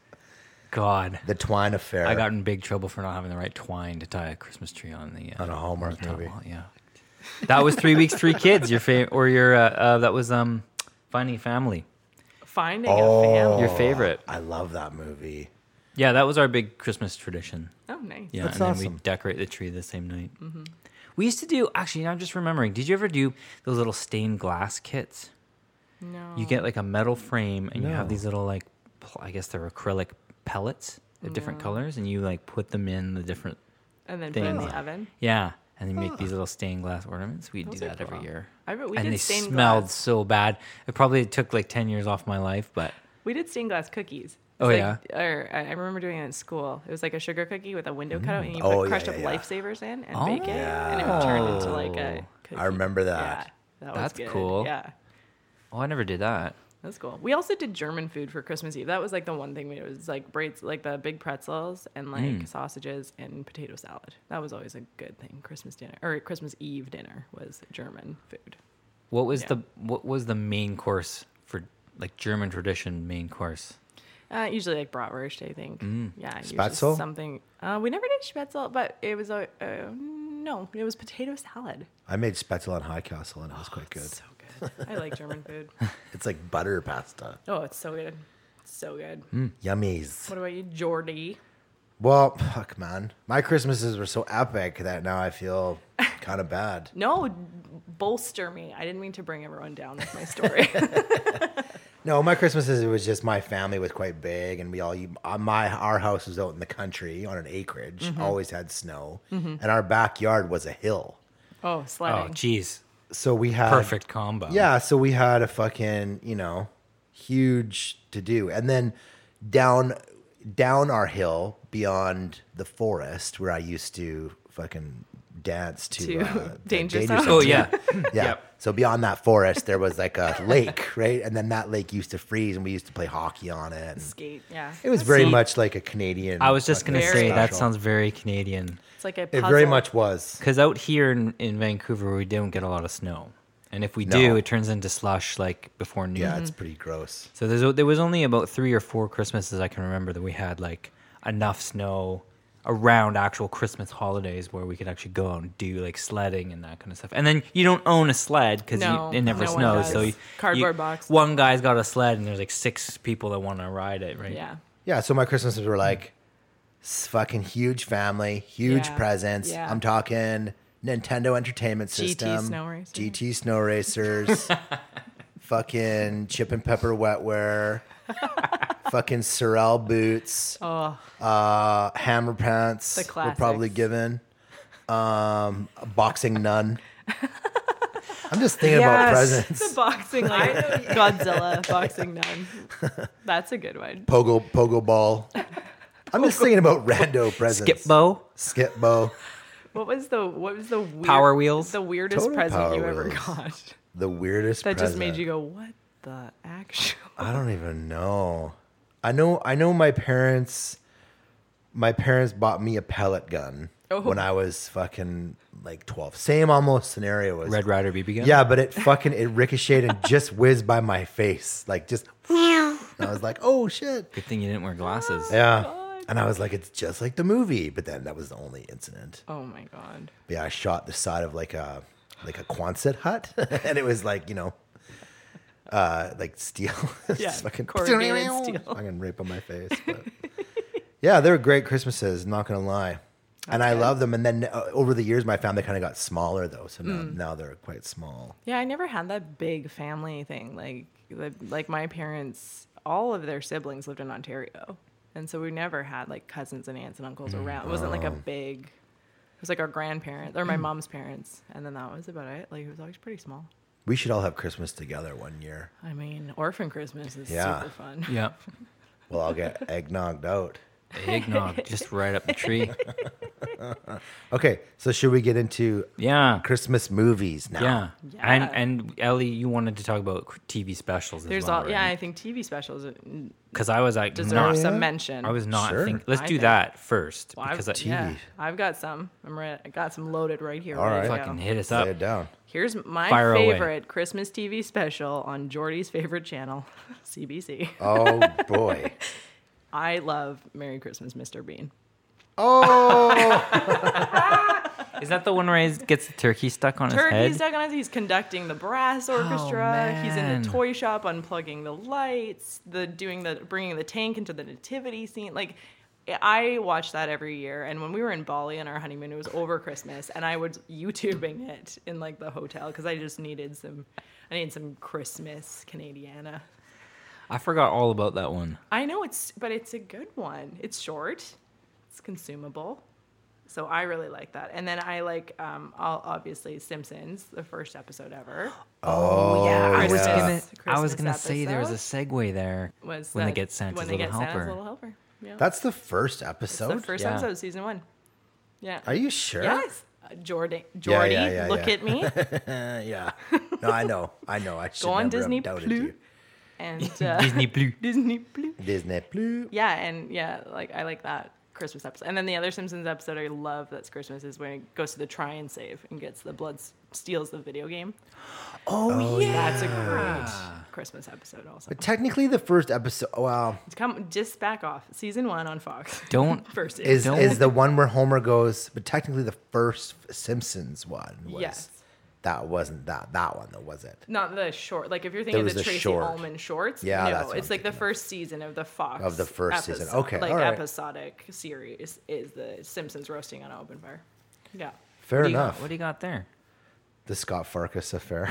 God, The twine affair. I got in big trouble for not having the right twine to tie a Christmas tree on the uh, On a Hallmark on the top movie. wall, yeah, that was Three Weeks, Three Kids. Your favorite, or your uh, uh, that was um, Finding Family. Finding Oh. a family. Your favorite. I love that movie. Yeah, that was our big Christmas tradition. Oh, nice. Yeah, That's and then awesome. we decorate the tree the same night. We used to do, actually, I'm just remembering, did you ever do those little stained glass kits? No. You get like a metal frame and you have No. these little, like, pl- I guess they're acrylic pellets of different colors, and you like put them in the different, and then put it in things. the oven. yeah, and you make these little stained glass ornaments. We'd Those do are that every cool. year. I bet we and did they stained smelled glass. so bad. It probably took like ten years off my life, but We did stained glass cookies. Oh, It's yeah? like- Or I I remember doing it in school. It was like a sugar cookie with a window cutout, and you Oh, put yeah, crushed yeah, up yeah. lifesavers in and Oh. bake it, and it would turn into like a cookie. I remember that. Yeah, that That's was good. cool. Yeah, oh, I never did that. that's cool. We also did German food for Christmas Eve. That was like the one thing we did. It was like braids, like the big pretzels and like Mm. sausages and potato salad. That was always a good thing. Christmas dinner or Christmas Eve dinner was German food. What was Yeah. the what was the main course for like German tradition main course? Uh, usually like bratwurst, I think. Mm. Yeah, usually Spätzle? something. Uh, we never did spätzle, but it was a uh, no. It was potato salad. I made spätzle on High Castle and it was quite good. So good. I like German food. It's like butter pasta. Oh, it's so good. It's so good. Yummies. What about you, Jordy? Well, fuck, man. My Christmases were so epic that now I feel kind of bad. No, bolster me. I didn't mean to bring everyone down with my story. No, my Christmases, it was just my family was quite big, and we all uh, my our house was out in the country on an acreage, always had snow, and our backyard was a hill. Oh, Oh, sledding. jeez. So we had Perfect combo. Yeah, so we had a fucking, you know, huge to do. And then down down our hill beyond the forest where I used to fucking dance to, To uh, the Danger Zone. Zone. Oh, yeah. Yeah. Yep. So beyond that forest there was like a lake, right? And then that lake used to freeze and we used to play hockey on it. And Skate. Yeah. it was very See, much like a Canadian. I was just going to fucking say that special. sounds very Canadian. It's like a It puzzle. very much was. Because out here in, in Vancouver, we don't get a lot of snow. And if we No. do, it turns into slush like before noon. Yeah, it's pretty gross. So there's, o- there was only about three or four Christmases I can remember that we had like enough snow around actual Christmas holidays where we could actually go out and do like sledding and that kind of stuff. And then you don't own a sled because No, it never no one snows. does. So you, Cardboard you- box. One guy's got a sled and there's like six people that want to ride it, right? Yeah. Yeah, so my Christmases were like s- fucking huge family, huge Yeah, presents. yeah. I'm talking Nintendo Entertainment G T System, Snow Racer. G T Snow Racers, fucking Chip and Pepper wetware, fucking Sorel boots, Oh, uh, Hammer pants The were probably classics. given, um, a boxing nun. I'm just thinking about the presents. boxing like Godzilla boxing nun. That's a good one. Pogo pogo ball. I'm just thinking about rando presents. Skip bow, Skip bow. What was the what was the weird, Power Wheels? The weirdest Total present Power you ever Wheels. got The weirdest that just present. made you go, what the actual? I don't even know. I know I know my parents my parents bought me a pellet gun Oh. when I was fucking like twelve. Same almost scenario as Red Rider B B gun. Yeah, but it fucking it ricocheted and just whizzed by my face. Like just and I was like, "Oh shit." Good thing you didn't wear glasses. Yeah. God. And I was like, "It's just like the movie." But then that was the only incident. Oh my god. But yeah, I shot the side of like a like a Quonset hut and it was like, you know, uh like steel. Yeah, Just fucking corrugated steel. fucking rape on my face. But yeah, they were great Christmases, not gonna lie. And I good. love them. And then uh, over the years, my family kind of got smaller though, so now, Mm. now they're quite small. Yeah, I never had that big family thing. Like, the, like my parents, all of their siblings lived in Ontario, and so we never had like cousins and aunts and uncles around. It wasn't like a big. It was like our grandparents or my mom's parents, and then that was about it. Like, it was always pretty small. We should all have Christmas together one year. I mean, orphan Christmas is Yeah. super fun. Yeah. Well, I'll get eggnogged out. Eggnog, just right up the tree. Okay, so should we get into Yeah. Christmas movies now? Yeah. Yeah. And and Ellie, you wanted to talk about T V specials as There's well, all yeah. I right? think T V specials Because I was like deserve not. some yeah? mention. I was not Sure. thinking. Let's I do think- that first Well, because I, I've, yeah, T V. I've got some. I'm ready. I got some loaded right here. All ready to right. fucking go. hit us Lay up. it down. Here's my Fire away. favorite Christmas T V special on Jordy's favorite channel, C B C. Oh boy. I love Merry Christmas, Mister Bean. Oh, Is that the one where he gets the turkey stuck on his Turkey head? stuck on his. He's conducting the brass orchestra. He's in man. the toy shop unplugging the lights. The doing the bringing the tank into the nativity scene. Like, I watch that every year. And when we were in Bali on our honeymoon, it was over Christmas, and I was YouTubing it in like the hotel because I just needed some. I needed some Christmas Canadiana. I forgot all about that one. I know it's, but it's a good one. It's short, it's consumable, so I really like that. And then I like, um, I'll, obviously Simpsons, the first episode ever. oh yeah, I was Christmas- gonna. I was Christmas gonna say there was a episode segue there Was when they that- get Santa's when they little get helper. Santa's little helper. Yeah, That's the first it's episode. the first Yeah. episode, season one. Yeah. Are you sure? Yes. Uh, Jordy, Yeah, Jordy, yeah, yeah, look yeah. at me. Uh, yeah. No, I know. I know. I should Go on never Disney have doubted Plus. you. And uh, Disney Blue. Disney Plus. Disney Plus. Yeah, and yeah, like I like that. Christmas episode. And then the other Simpsons episode I love that's Christmas is when it goes to the try and save and gets the blood steals the video game. Oh, yeah. That's a great Christmas episode also. But technically, the first episode, well, Come just back off. Season one on Fox. Don't First is Don't- is the one where Homer goes. But technically, the first Simpsons one was Yes. that wasn't that that one though, was it? Not the short. Like if you're thinking There of was the a Tracy short. Ullman shorts. Yeah, no, that's what it's I'm like the thinking of. first season of the Fox Of the first season. episode- Okay, like all right. episodic series is the Simpsons roasting on an open fire. Yeah. Fair what do you enough. got? What do you got there? The Scott Farkas affair.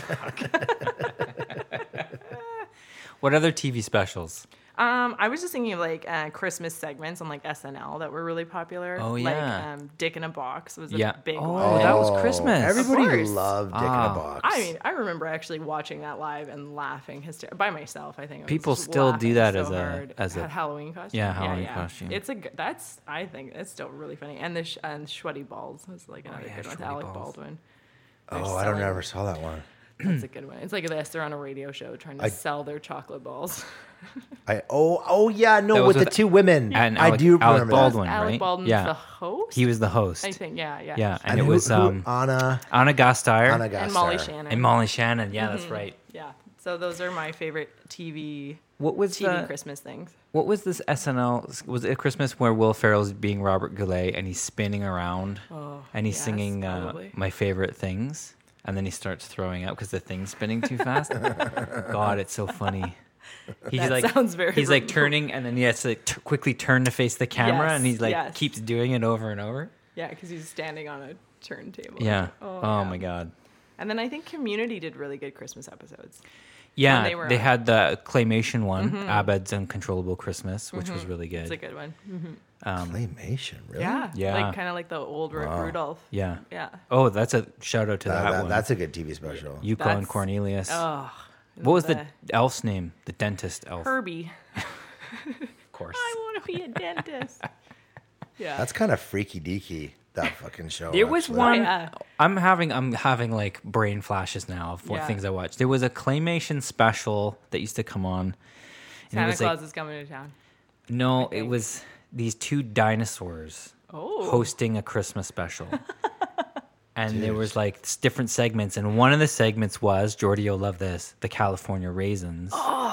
What other T V specials? Um, I was just thinking of like uh, Christmas segments on like S N L that were really popular. Oh, Like yeah. um, Dick in a Box was a Yeah. big Oh, one. that was Christmas. Everybody course. loved Dick in Ah. a Box. I mean, I remember actually watching that live and laughing hyster- by myself. I think I was People just still do laughing that so as a- hard. as a- Had Halloween costume. Yeah, Halloween costume. It's a good, that's I think it's still really funny. And the sh- and Sweaty Balls was like another yeah, good one. with Sweaty Alec Balls. Baldwin. They're oh, I don't selling- ever saw that one. That's a good one. It's like this. They're on a radio show trying to I- sell their chocolate balls. I oh oh yeah no That with was the with- two women. And I Alec- do Alec remember Baldwin. that. Alec right? Baldwin's Yeah. the host. He was the host. I think. Yeah, yeah. Yeah, and, And it who- was who- um, Anna Anna Gasteyer Anna And Molly Gasteyer. Shannon. and Molly Shannon. Yeah, that's right. Yeah. So those are my favorite T V What was T V the, Christmas things. What was this S N L? Was it Christmas where Will Ferrell's being Robert Goulet and he's spinning around Oh, and he's yes, singing uh, probably. "My Favorite Things" and then he starts throwing up because the thing's spinning too fast. God, it's so funny. He's That like sounds very he's like remote. turning and then he has to like, t- quickly turn to face the camera Yes, and he's like yes. keeps doing it over and over. Yeah, because he's standing on a turntable. Yeah. Oh, Oh, yeah. my God. And then I think Community did really good Christmas episodes. Yeah, they they, were on. had the claymation one, Abed's Uncontrollable Christmas, which was really It's a good. good one. Um, Claymation, really? Yeah. Yeah. Like kind of like the old Ru- Rudolph. yeah. Yeah. Oh, that's a shout out to That- that, that- one. that's a good T V special. Yuko and That's- Cornelius. Oh. what was the elf's name? The dentist elf, Herbie? of course. I want to be a dentist. Yeah. That's kind of freaky deaky. That fucking show. There was actually. one. Oh, yeah. I'm having. I'm having like brain flashes now of what Yeah. things I watched. There was a claymation special that used to come on. And it Santa was Claus like, is coming to town. no, I it think. was these two dinosaurs Oh. hosting a Christmas special. And there was like s- different segments, and one of the segments was Jordy, you'll love this, the California Raisins,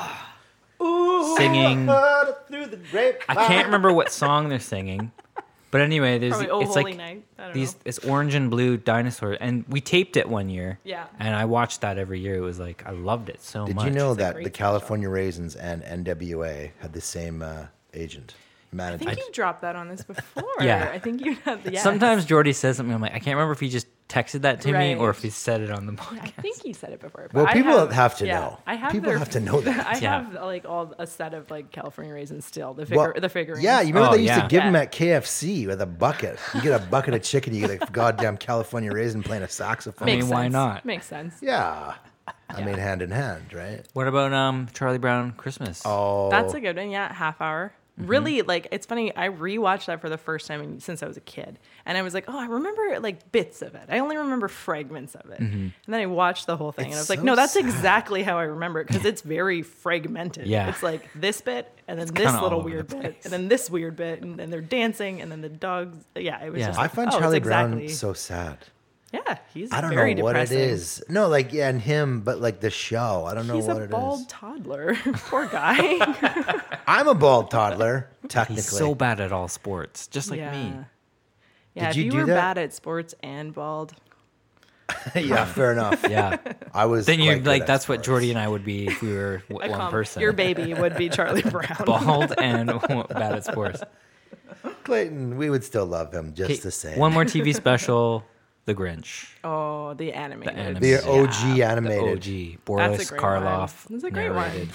singing. Through the grape. I can't remember what song they're singing, but anyway, there's Probably Oh it's Holy like Night. I don't these know. it's orange and blue dinosaur, and we taped it one year. Yeah. and I watched that every year. It was like I loved it so Did much. you know It's a that great the California Raisins and N W A had the same uh, agent, I manager? think you dropped that on this before. Yeah. I think you had the. Yes. Sometimes Jordy says something. I'm like, I can't remember if he just texted that to me or Right. if he said it on the I podcast. think you said it before. but Well, I people have to yeah, know. I have People their- have to know that. I Yeah. have like all a set of like California raisins still. The Well, figure, the figurines. Yeah, you remember Oh, they used yeah. to give them Yeah. at K F C with a bucket. You get a bucket of chicken, you get a goddamn California raisin playing a saxophone. mean, Makes why sense. not? Makes sense. Yeah. I mean, hand in hand, right? What about um Charlie Brown Christmas? Oh, That's a good one. Yeah, half hour. Really, like it's funny. I rewatched that for the first time in- since I was a kid, and I was like, "Oh, I remember like bits of it. I only remember fragments of it." And then I watched the whole thing, and I It's was like, so "No, that's sad. exactly how I remember it because it's very fragmented. Yeah. it's like this bit, and then this kinda little all over weird the bit, place. and then this weird bit, and then they're dancing, and then the dogs. Yeah, it was Yeah. just. I like, find oh, it's Charlie exactly, Brown so sad. Yeah, he's. I don't very know what depressing. it is. No, like yeah, and him, but like the show. I don't know He's what a it bald is. toddler. Poor guy. I'm a bald toddler, technically. He's so bad at all sports, just like yeah. me. Yeah, Did if you you do were that? bad at sports and bald, yeah, fair enough. Yeah. I was. Then quite you're good like, at that's what sports. Jordy and I would be if we were w- I one com- person. your baby would be Charlie Brown. Bald and bad at sports. Clayton, we would still love him just Okay, the same. One more T V special, The Grinch. Oh, the animated. animated. the Yeah. O G The animated. O G. That's Boris a great Karloff. one. That's a great one. narrated.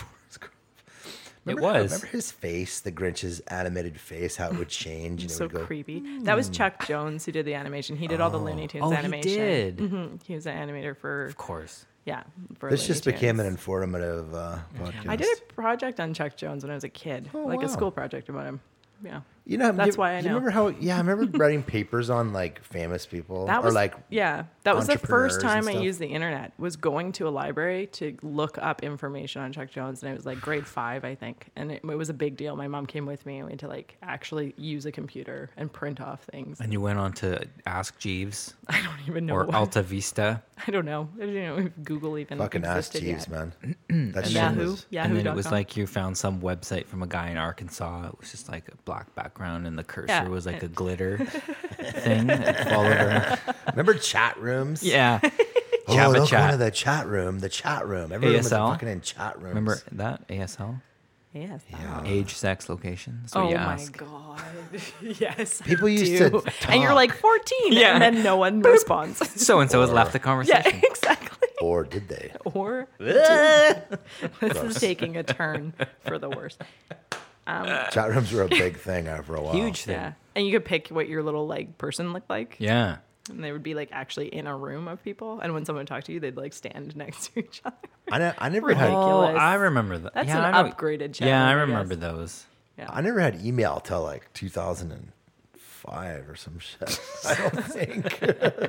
It Remember how- was. Remember his face, the Grinch's animated face, how it would change and it So would go. creepy. That was Chuck Jones who did the animation. He did all the Looney Tunes Oh, he animation. did. Mhm. He was an animator for Of course. yeah. For This Looney just became an Tunes. informative uh, podcast. I did a project on Chuck Jones when I was a kid, Oh, like wow. a school project about him. Yeah. You know, That's you, why I you know. remember how? Yeah, I remember writing papers on like famous people That or was like yeah. That was the first entrepreneurs and time I stuff. used the internet. Was going to a library to look up information on Chuck Jones, and it was like grade five, I think, and it, it was a big deal. My mom came with me, and we had to like actually use a computer and print off things. And you went on to Ask Jeeves I don't even know. or what, Alta Vista. I don't know. I don't know if Google even fucking ass existed Jeeves, yet. man. That shit Yahoo, was- Yahoo. And then it was like you found some website from a guy in Arkansas. It was just like a black background, and the cursor Yeah. was like a glitter thing that followed her. Remember chat rooms? Yeah. Oh, Java look, chat. one of the chat room. The chat room. Everyone was A S L? fucking in chat rooms. Remember that? A S L? yes. Yeah. Age, sex, location. That's what Oh you my ask. god. yes. I People used do. to And you're talk. like fourteen, Yeah. and then no one responds. So and so has Or- left the yeah, conversation. exactly. Or did they? Or this is taking a turn for the worse. Chat rooms were a big thing for a while. Huge thing. Yeah, and you could pick what your little like person looked like. Yeah. And they would be like actually in a room of people, and when someone would talk to you, they'd like stand next to each other. I, ne- I never had. Ridiculous. Oh, I remember that. That's yeah, an I know- upgraded chat Yeah, I room, I remember guess. those. Yeah. I never had email till like two thousand five or some shit. I don't think.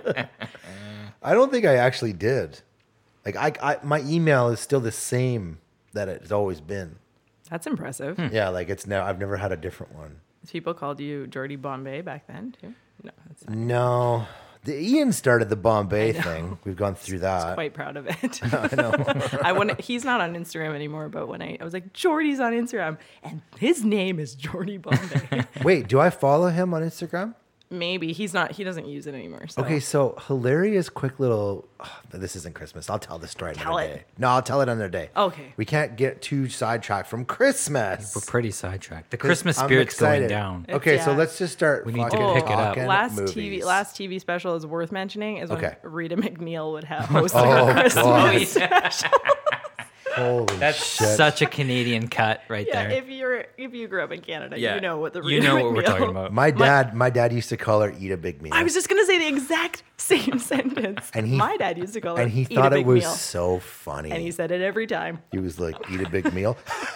I don't think I actually did. Like I, I, my email is still the same that it's always been. That's impressive. Yeah, like it's now. I've never had a different one. People called you Jordy Bombay back then too. No, that's not. No, the Ian started the Bombay thing. We've gone through that. Quite proud of it. I know. I want. He's not on Instagram anymore, but when I, I was like, Jordy's on Instagram, and his name is Jordy Bombay. Wait, do I follow him on Instagram? Maybe he's not. He doesn't use it anymore. So. Okay, so hilarious, quick little. Oh, this isn't Christmas. I'll tell the story Tell another it. day. No, I'll tell it another day. Okay. We can't get too sidetracked from Christmas. We're pretty sidetracked. The 'Cause Christmas I'm spirit's going excited. down. It's- Okay, so yeah. let's just start. We need to fucking pick it up. talking Last T V, movies. last T V special is worth mentioning is when Okay. Rita McNeil would have host Oh, her Christmas God. special. Holy That's shit! such a Canadian cut right Yeah, there. if you're if you grew up in Canada, Yeah. you know what the You Rita know what we're McNeil- talking about. my dad, my dad used to call her "eat a big meal," I was just gonna say the exact same sentence. And he- my dad used to call her and he "Eat thought a it big was meal," so funny. and he said it every time. he was like, "Eat a big meal."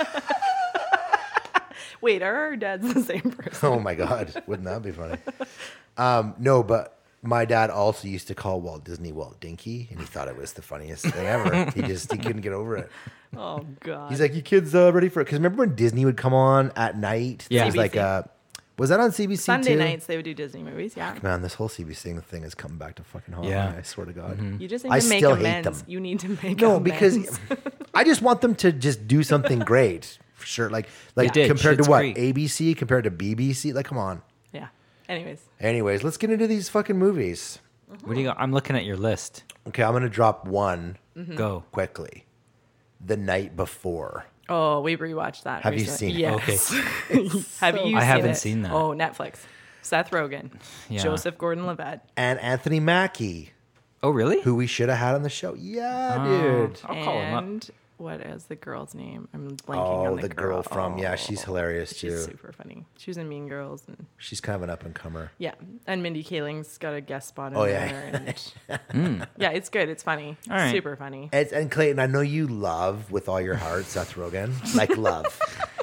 Wait, are our dads the same person? Oh my god, wouldn't that be funny? Um, no, but my dad also used to call Walt Disney Walt Dinky, and he thought it was the funniest thing ever. He just he couldn't get over it. Oh god. He's like, "You kids uh, ready for it?" Because remember when Disney would come on at night? Yeah. it was like C B C. uh, was that on C B C Sunday too? nights they would do Disney movies. Yeah. Man, this whole C B C thing is coming back to fucking haunt Yeah. me. I swear to God. You just need I to make still hate amends. them. You need to make No, amends. because I just want them to just do something great. For sure. Like like did. compared Schitt's to what? Creek. A B C compared to B B C? Like, come on. yeah. Anyways, Anyways, let's get into these fucking movies. What do you got? I'm looking at your list. Okay, I'm gonna drop one Mm-hmm. Go. quickly. The Night Before. oh, we rewatched that. Have you recently. seen it? Yes. Have you? I seen haven't it? seen that. Oh, Netflix. Seth Rogen, Yeah. Joseph Gordon-Levitt, And Anthony Mackie, Oh, really? who we should have had on the show. Yeah, Oh. dude. I'll call him up. and what is the girl's name? I'm blanking Oh, on the, the girl from yeah, Oh, she's hilarious She's too. super funny. She was in Mean Girls, and She's kind of an up and comer. yeah, and Mindy Kaling's got a guest spot in Oh, there. yeah. And yeah, it's good. It's funny. All right. Super funny. It's, and Clayton, I know you love with all your heart Seth Rogen, like love,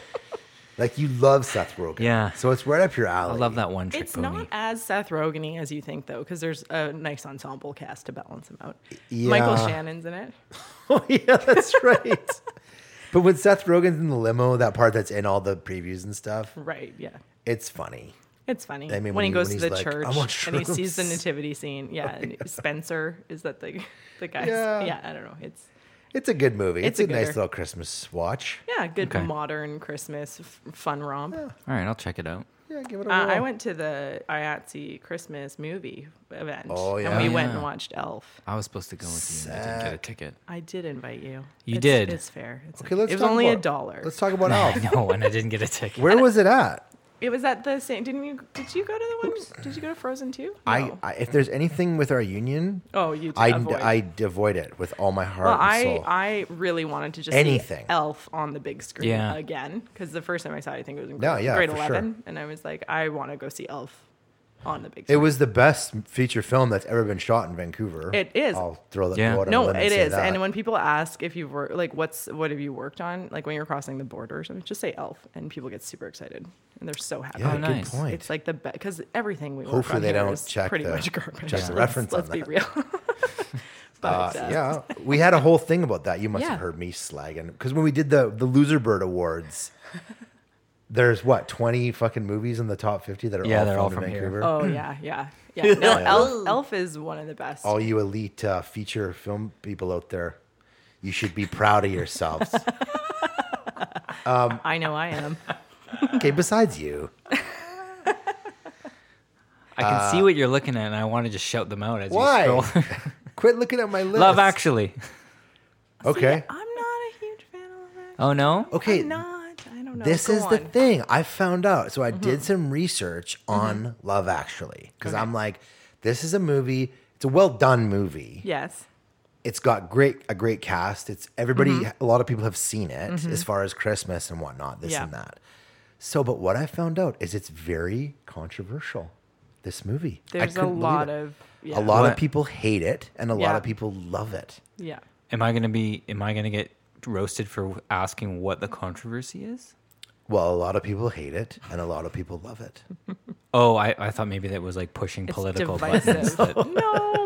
like you love Seth Rogen. Yeah. So it's right up your alley. I love that one trick It's pony. not as Seth Rogen-y as you think, though, because there's a nice ensemble cast to balance him out. Yeah. Michael Shannon's in it. Oh yeah, that's right. But when Seth Rogen's in the limo, that part that's in all the previews and stuff, Right, yeah. it's funny. It's funny. I mean, when, when he he- goes when to he's the like, church "I want and he sees the shrooms." nativity scene. Yeah, and Spencer is that the the guy? Yeah. Yeah. I don't know. It's It's a good movie. It's, It's a, a nice gooder. little Christmas watch. yeah, good Okay. modern Christmas f- fun romp. All right, I'll check it out. Yeah, give it a Uh, I whirl. went to the I A T S E Christmas movie event. Oh, And yeah? we Oh, went yeah. and watched Elf. I was supposed to go with you and I didn't get a Sick. ticket. I did invite you. You It's- did? It's fair. It's Okay, let's it was talk only about, a dollar. Let's talk about Elf. No, and I didn't get a ticket. Where was it at? It was at the same. Didn't you? Did you go to the one? Did you go to Frozen too? I, I if there's anything with our union, Oh, you. I avoid. I avoid it with all my heart Well, and I soul. I really wanted to just Anything. see Elf on the big screen Yeah. again because the first time I saw it, I think it was in Yeah, grade, yeah, grade for eleven, sure. and I was like, I want to go see Elf on the big It screen. was the best feature film that's ever been shot in Vancouver. It is. I'll throw that Yeah. go out on a No, limb and it say is. that. And when people ask if you've worked, like, what's what have you worked on, like when you're crossing the border or something, just say Elf, and people get super excited and they're so happy. yeah, Oh, good nice. point. It's like the best because everything we work Hopefully on they here don't is check pretty the- much garbage. check the Let's- reference on Let's be that. real. but Uh, uh, yeah, we had a whole thing about that. You must Yeah. have heard me slagging because when we did the the Loser Bird Awards, there's what twenty fucking movies in the top fifty that are Yeah, all they're all filmed in from here. Vancouver. Oh yeah, yeah, yeah. No, Elf, Elf is one of the best. All you elite uh, feature film people out there, you should be proud of yourselves. I know I am. Okay, besides you, I can see what you're looking at, and I want to just shout them out as why? you scroll. Quit looking at my list. Love Actually. Okay. See, I'm not a huge fan of that. Oh no. Okay. I'm not. I don't know. This Go is the on. thing I found out. So I did some research on Love Actually because Okay. I'm like, this is a movie. It's a well done movie. Yes. It's got great a great cast. It's everybody. Mm-hmm. A lot of people have seen it as far as Christmas and whatnot. This Yeah. and that. So, but what I found out is it's very controversial. This movie. I There's a couldn't believe lot it. of yeah. A lot What? of people hate it, and a lot Yeah. of people love it. Yeah. Am I gonna be? Am I gonna get roasted for asking what the controversy is? Well, a lot of people hate it, and a lot of people love it. Oh, I, I thought maybe that was like pushing It's political buttons. divisive. That, no.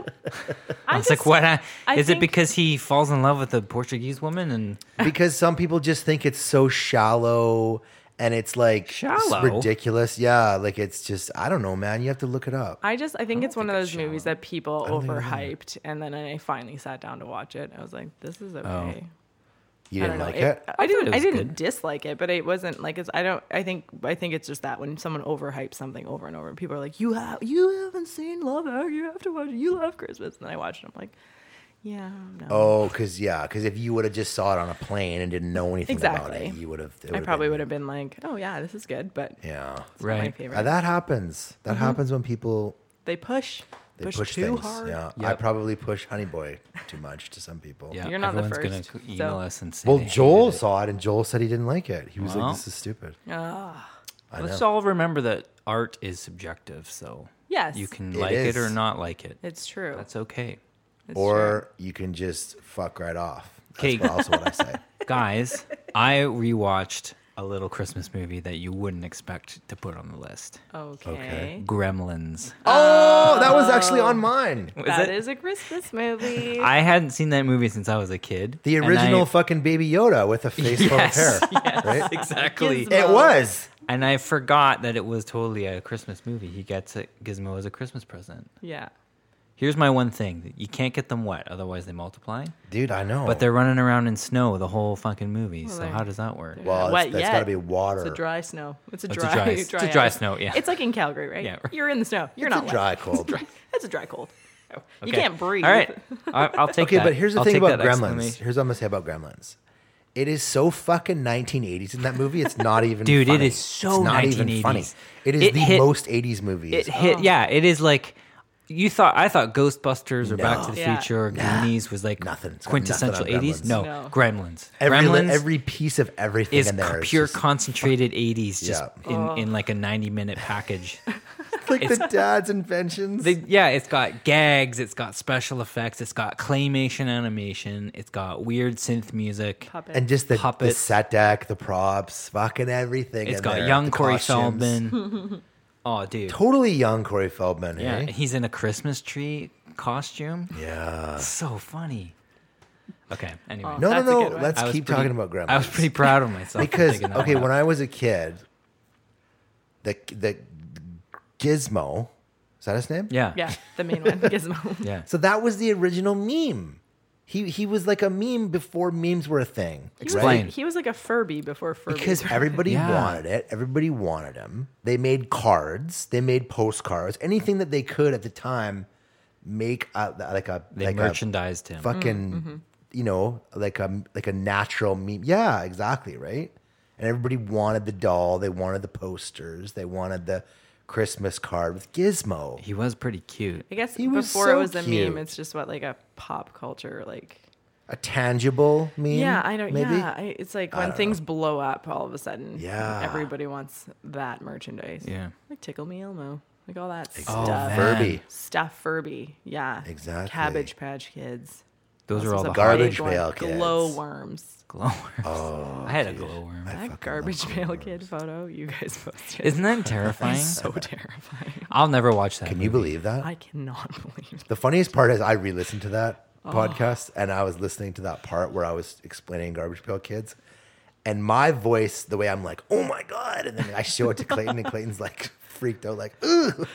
I was like, just- what? I, I is it think- because he falls in love with a Portuguese woman and Because some people just think it's so shallow and it's like Shallow? ridiculous. Yeah, like it's just I don't know, man. You have to look it up. I just I think it's one of think those it's movies shallow. that people don't think it's overhyped, and then I finally sat down to watch it. I was like, this is okay. You I didn't don't know. like it? I thought didn't. it I was didn't good. dislike it, but it wasn't like it's. I don't. I think. I think it's just that when someone overhypes something over and over, and people are like, "You have. You haven't seen Love Actually. You have to watch it. You love Christmas." And then I watched it. I'm like, yeah, no. Oh, because yeah, because if you would have just saw it on a plane and didn't know anything about Exactly. it, you would have. I probably would have been like, oh yeah, this is good, but Yeah, it's not my Right. favorite. Uh, that happens. That happens when people they push. they push, push, too things. hard. Yeah, I Yep. probably push Honey Boy too much to some people. yeah, You're not the everyone's first, gonna email so- us and say. Well, they Joel hated it. saw it, and Joel said he didn't like it. He was Well. like, "This is stupid." Ah, I Let's know. all remember that art is subjective, so yes, you can It like it or is. not like it. It's true. That's okay, It's Or you can just fuck right off. That's Okay. what- also what I say. guys. I rewatched a little Christmas movie that you wouldn't expect to put on the list. true. Okay. Okay. Gremlins. Oh, that was actually on mine. Was That it? is a Christmas movie. I hadn't seen that movie since I was a kid. The and original I- fucking Baby Yoda with a face full of Yes, hair. yes, Right? exactly. Gizmo. It was. And I forgot that it was totally a Christmas movie. He gets a Gizmo as a Christmas present. yeah. Here's my one thing: you can't get them wet, otherwise they multiply. Dude, I know. But they're running around in snow the whole fucking movie. Well, so they're- how does that work? they're Well, not it's- wet that's yet. gotta be water. It's a dry snow. It's a It's a dry, dry- it's a dry ice. snow, yeah. It's like in Calgary, right? Yeah. You're in the snow. You're It's not a wet. dry cold. It's a dry cold. You Okay. can't breathe. All right, I- I'll take Okay, that. but here's the I'll thing take about that Gremlins. explanation. Here's what I'm gonna say about Gremlins. It is so fucking nineteen eighties in that movie. It's not even Dude, it funny. is so it's not even nineteen eighties. funny. It is It the hit- most eighties movies. It hit, yeah. It is like you thought. I thought Ghostbusters or Back to the Yeah. Future or Goonies was like Nothing. It's got quintessential nothing on eighties. Gremlins. No, No. Gremlins. every, Gremlins every piece of everything is in there c- is pure just concentrated eighties, just Yeah. in, in like a ninety minute package. like it's- the dad's inventions. The, yeah, it's got gags, it's got special effects, it's got claymation animation, it's got weird synth music. Puppet. and just the, the puppets. set deck, the props, fucking everything. It's in got there, young the Corey costumes. Feldman. Oh, dude. Totally young Corey Feldman. Yeah, eh? he's in a Christmas tree costume. Yeah. So funny. Okay, anyway. Oh. No, That's a no, good no. one. Let's I was keep pretty- talking about Gremlins. I was pretty proud of myself. for because digging that okay, one when up. I was a kid, the the Gizmo, is that his name? Yeah. yeah, the main one, Gizmo. Yeah. So that was the original meme. He he was like a meme before memes were a thing. He was Explain. like- He was like a Furby before Furby. Because everybody Yeah. wanted it. Everybody wanted him. They made cards. They made postcards. Anything that they could at the time make a, like a They like merchandised a him. fucking Mm-hmm. you know like a like a natural meme. Yeah, exactly, right? And everybody wanted the doll. They wanted the posters. They wanted the Christmas card with Gizmo. He was pretty cute. I guess He was before so it was a cute. meme, it's just what like a pop culture like. A tangible meme. Yeah, I don't. Maybe. Yeah, I, it's like when things blow up all of a sudden. Yeah. everybody wants that merchandise. Yeah. like Tickle Me Elmo. like all that Oh, stuff. man. Furby. Stuff Furby, yeah, Exactly. Cabbage Patch Kids. Those This are all was the a Garbage big one. Pail Kids. Glowworms. glowworms. Oh, I had a glowworm. I That fucking garbage love pail glowworms. kid photo you guys posted. Isn't that terrifying? so terrifying? I'll never watch that. Can you movie. believe that? I cannot believe. The funniest part is I re-listened to that Oh. podcast, and I was listening to that part where I was explaining Garbage Pail Kids, and my voice, the way I'm like, "Oh my god," and then I show it to Clayton, and Clayton's like freaked out, like, "Ooh."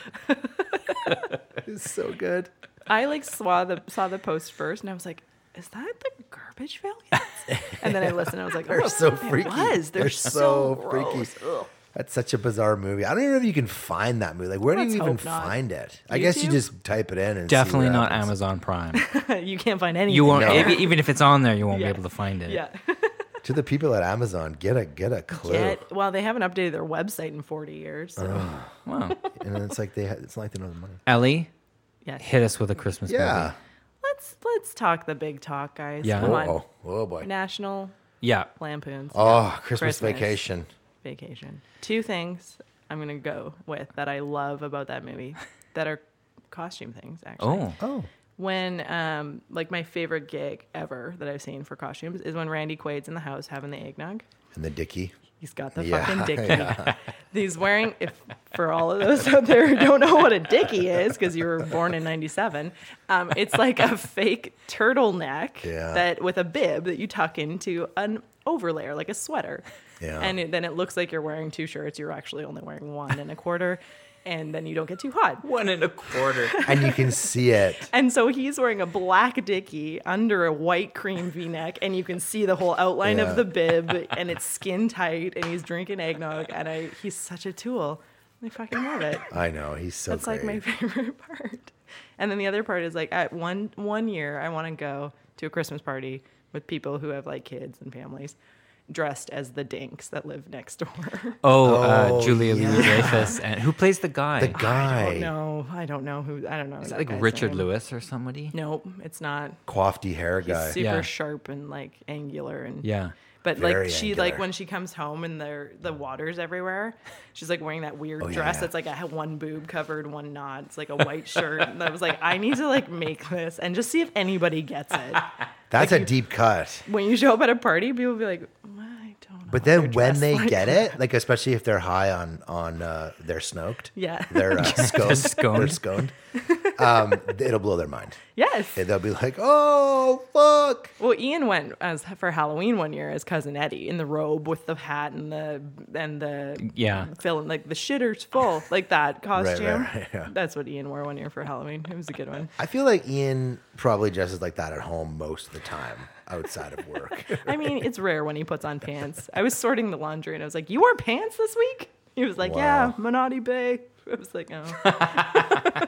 It's so good. I like saw the saw the post first, and I was like, "Is that the Garbage Pail Kids?" And then I listened, and I was like, They're "Oh, so it freaky. was. They're, They're so, so gross. freaky. Ugh. That's such a bizarre movie. I don't even know if you can find that movie. Like, where do Let's you even hope not. find it? I guess you YouTube? just type it in and Definitely see what not happens. Amazon Prime. You can't find anything. You won't No. if- even if it's on there, you won't Yeah. be able to find it. Yeah. To the people at Amazon, get a get a clue. Get, well, they haven't updated their website in forty years. So. Wow. And it's like they ha- it's like they know the money. Ellie, yes. hit us with a Christmas Yeah. movie. Let's let's talk the big talk, guys. Yeah. Come Oh, on. oh boy. National Yeah. Lampoons. Oh, Christmas, Christmas. Vacation. Vacation. Two things I'm gonna go with that I love about that movie that are costume things actually. Oh. Oh. When um like my favorite gig ever that I've seen for costumes is when Randy Quaid's in the house having the eggnog. And the Dickie. He's got the Yeah, fucking dickie. yeah. He's wearing, if for all of those out there who don't know what a dickie is, because you were born in ninety-seven, um, it's like a fake turtleneck Yeah. that with a bib that you tuck into an overlayer, like a sweater. Yeah. And it, then it looks like you're wearing two shirts. You're actually only wearing one and a quarter. And then you don't get too hot. One and a quarter. And you can see it. And so he's wearing a black dickie under a white cream V-neck, and you can see the whole outline Yeah. of the bib, and it's skin tight, and he's drinking eggnog, and I he's such a tool. I fucking love it. I know. He's so That's great. like my favorite part. And then the other part is like at one one year, I want to go to a Christmas party with people who have like kids and families, dressed as the dinks that live next door. Oh, Oh, uh, Julia yeah. Louis-Dreyfus, and who plays the guy? The guy. I don't know. I don't know who. I don't know. Is that it like guy's Richard name. Lewis or somebody? Nope, it's not. Coiffedy hair He's guy. super Yeah. sharp and like angular and Yeah. But Very like she like angular. when she comes home and the the water's everywhere, she's like wearing that weird Oh, dress yeah. that's like a one boob covered, one not. It's like a white shirt. And I was like, I need to like make this and just see if anybody gets it. That's a deep cut. When you show up at a party, people will be like, well, I don't know. But why they're then when dressed they like get that." it, like especially if they're high on on uh, they're smoked. Yeah. They're uh, sconed. sconed. They're sconed. Um, it'll blow their mind. Yes. They'll be like, "Oh fuck!" Well, Ian went as for Halloween one year as Cousin Eddie in the robe with the hat and the and the Yeah. filling like the shitter's full like that costume. right, yeah. That's what Ian wore one year for Halloween. It was a good one. I feel like Ian probably dresses like that at home most of the time outside of work. I mean, it's rare when he puts on pants. I was sorting the laundry and I was like, "You wore pants this week?" He was like, Wow. "Yeah, Menotti Bay." I was like, "Oh."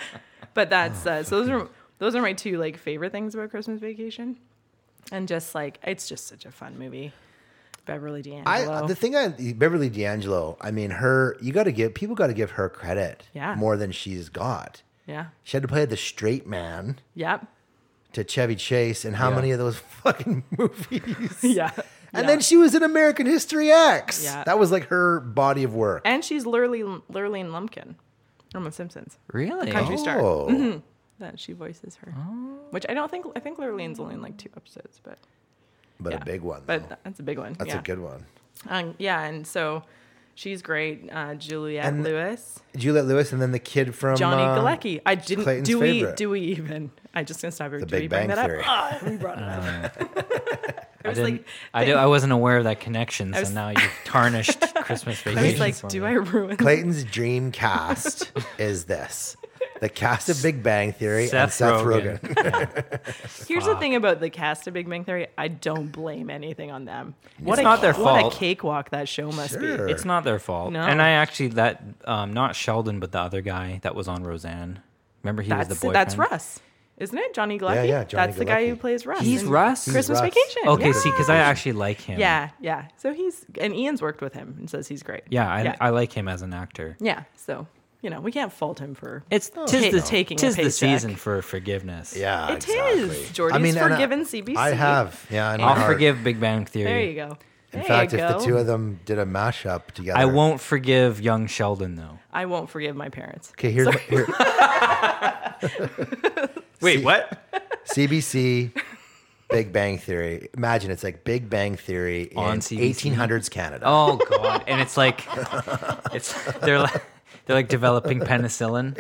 But that's uh, so those are those are my two like favorite things about Christmas Vacation, and just like it's just such a fun movie. Beverly D'Angelo. I the thing I Beverly D'Angelo. I mean, her. You got to give people got to give her credit. Yeah. More than she's got. yeah. She had to play the straight man Yep. to Chevy Chase, and how Yeah. many of those fucking movies? Yeah. And Yeah. then she was in American History X. Yeah. That was like her body of work. And she's Lurleen, Lurleen Lumpkin from The Simpsons. Really? Country star. Oh. That she voices her. Which I don't think, I think Lurleen's only in like two episodes, but But yeah. a big one. But though. that's a big one. That's yeah. a good one. Um, yeah, and so she's great. Uh, Juliette And- Lewis, Juliette Lewis, and then the kid from Johnny uh, Galecki. I didn't. Clayton's do we? favorite. Do we even? I just gonna stop here. The Do we Big bring Bang that Theory. up? Ah, we brought it up. I was didn't. like, I, do, I wasn't aware of that connection, so was- now you've tarnished Christmas I Vacation. was like, for do me. I ruin? Clayton's dream cast is this: the cast of Big Bang Theory and Seth Seth Rogen. Rogen. Here's the thing about the cast of Big Bang Theory. I don't blame anything on them. What It's a, not their what fault. a cakewalk that show must Sure. be. It's not their fault. No. And I actually that um, not Sheldon, but the other guy that was on Roseanne. Remember he was That's the boyfriend. that's Russ, isn't it? Johnny Galecki. Yeah, yeah, Johnny That's the guy Galecki. who plays Russ. He's in Russ? He's Christmas Russ. Vacation. Okay, yeah. see, because I actually like him. Yeah, yeah. So he's and Ian's worked with him and says he's great. Yeah, I, yeah. I like him as an actor. yeah. So you know we can't fault him for It's ta- tis the taking a tis the paycheck. season for forgiveness. Yeah, It is. exactly. Jordy's and I- forgiven C B C. I have. Yeah, I know. I'll how- forgive Big Bang Theory. There you go. In There fact, you if the go. two of them did a mashup together, I won't forgive young Sheldon though. I won't forgive my parents. Okay, here's my, here, Wait, See- what? C B C, Big Bang Theory. Imagine it's like Big Bang Theory On in C B C? eighteen hundreds Canada. Oh god! And it's like, it's they're like they're like developing penicillin.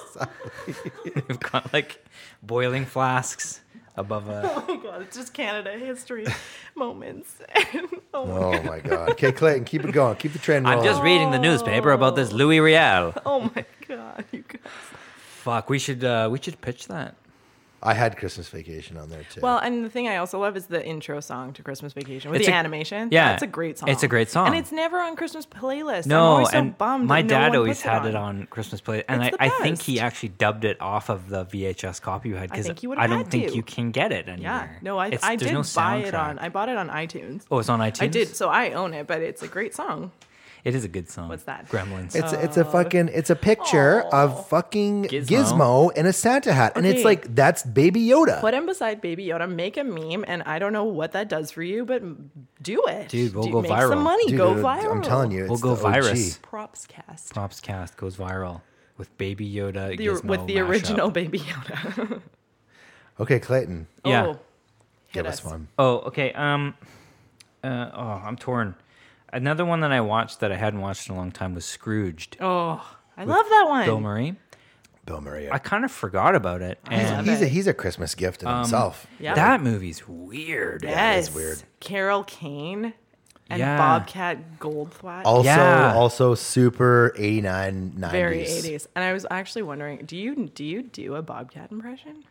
They've got like boiling flasks above a. Oh my god, it's just Canada history moments. oh my Oh my God. Okay, Clayton, keep it going. Keep the train rolling. I'm just reading the newspaper about this Louis Riel. Oh my god, you guys. Fuck, we should uh, we should pitch that. I had Christmas Vacation on there too. Well, and the thing I also love is the intro song to Christmas Vacation with It's the a- animation. yeah, That's a great song. it's a great song. And it's never on Christmas playlist. I'm No, always so and bummed my that no dad one always puts had it it on. on Christmas play, and I, It's the I think he best. actually dubbed it off of the V H S copy you had because think you would've I don't had think to. you can get it anymore. Yeah. No, I, It's- I there's did no buy it soundtrack. on. I bought it on iTunes. Oh, it's on iTunes. I did, so I own it, but it's a great song. It is a good song. What's that? Gremlins. it's it's a fucking it's a picture of fucking Gizmo. Gizmo. in a Santa hat, and it's Okay. like that's Baby Yoda. Put him beside Baby Yoda, make a meme, and I don't know what that does for you, but m- do it. Dude, we'll do, go make viral. some money, Dude, go dude, viral. I'm telling you, it's We'll go the O G. virus. Props cast. Props cast goes viral with Baby Yoda. The, Gizmo with the mashup. original Baby Yoda. Okay, Clayton, Yeah. Oh, give hit us one. Oh, okay. Um, uh, oh, I'm torn. Another one that I watched that I hadn't watched in a long time was Scrooged. Oh, I love that one. Bill Murray. Bill Murray. I kind of forgot about it, love and he's a it. he's a Christmas gift in himself. Yeah. that movie's weird. Yeah, it Yes. is weird. Carol Kane and Yeah. Bobcat Goldthwait. Also, Yeah. also super eighty-nine, nineties. Very eighties. And I was actually wondering, do you do you do a Bobcat impression?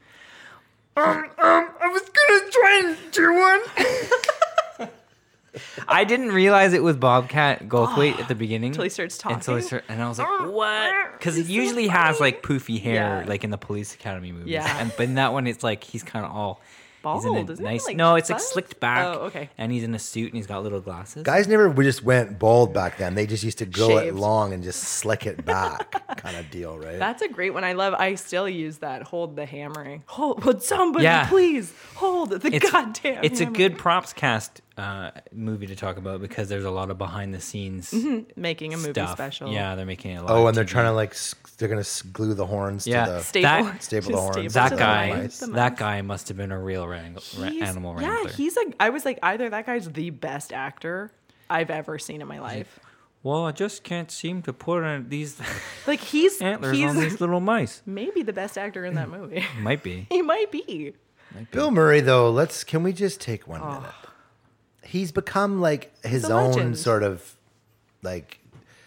Um, um, I was gonna try and do one. I didn't realize it was Bobcat Goldthwait at the beginning Until he starts Until he talking. start, and I was like, "What?" Because it usually has like poofy hair, Yeah. like in the Police Academy movies. Yeah. And but in that one, it's like he's kind of all he's in Bald, a isn't it? nice. Like no, it's like buzzed? slicked back. Oh, okay. And he's in a suit and he's got little glasses. Guys never we just went bald back then. They just used to grow it Shaved. long and just slick it back, kind of deal, right? That's a great one. I love. I still use that. Hold the hammering. Hold. Would somebody Yeah. please hold the it's goddamn? it's a hammer. good props cast uh, movie to talk about because there's a lot of behind the scenes making a movie stuff. special. Yeah, they're making it. oh, and they're trying to like s- they're gonna s- glue the horns Yeah. to the. Staple. That- Staple the just horns. staple that to the guy. mice, the That mice. guy must have been a real wrangler, ra- He's- animal yeah, wrangler. he's a. I was like, either that guy's the best actor I've ever seen in my life. Well, I just can't seem to put on these Like he's antlers he's on these little mice. maybe the best actor in that movie. Might be. he might be. Bill Murray, though, let's can we just take one minute? He's become like his a own legend. sort of like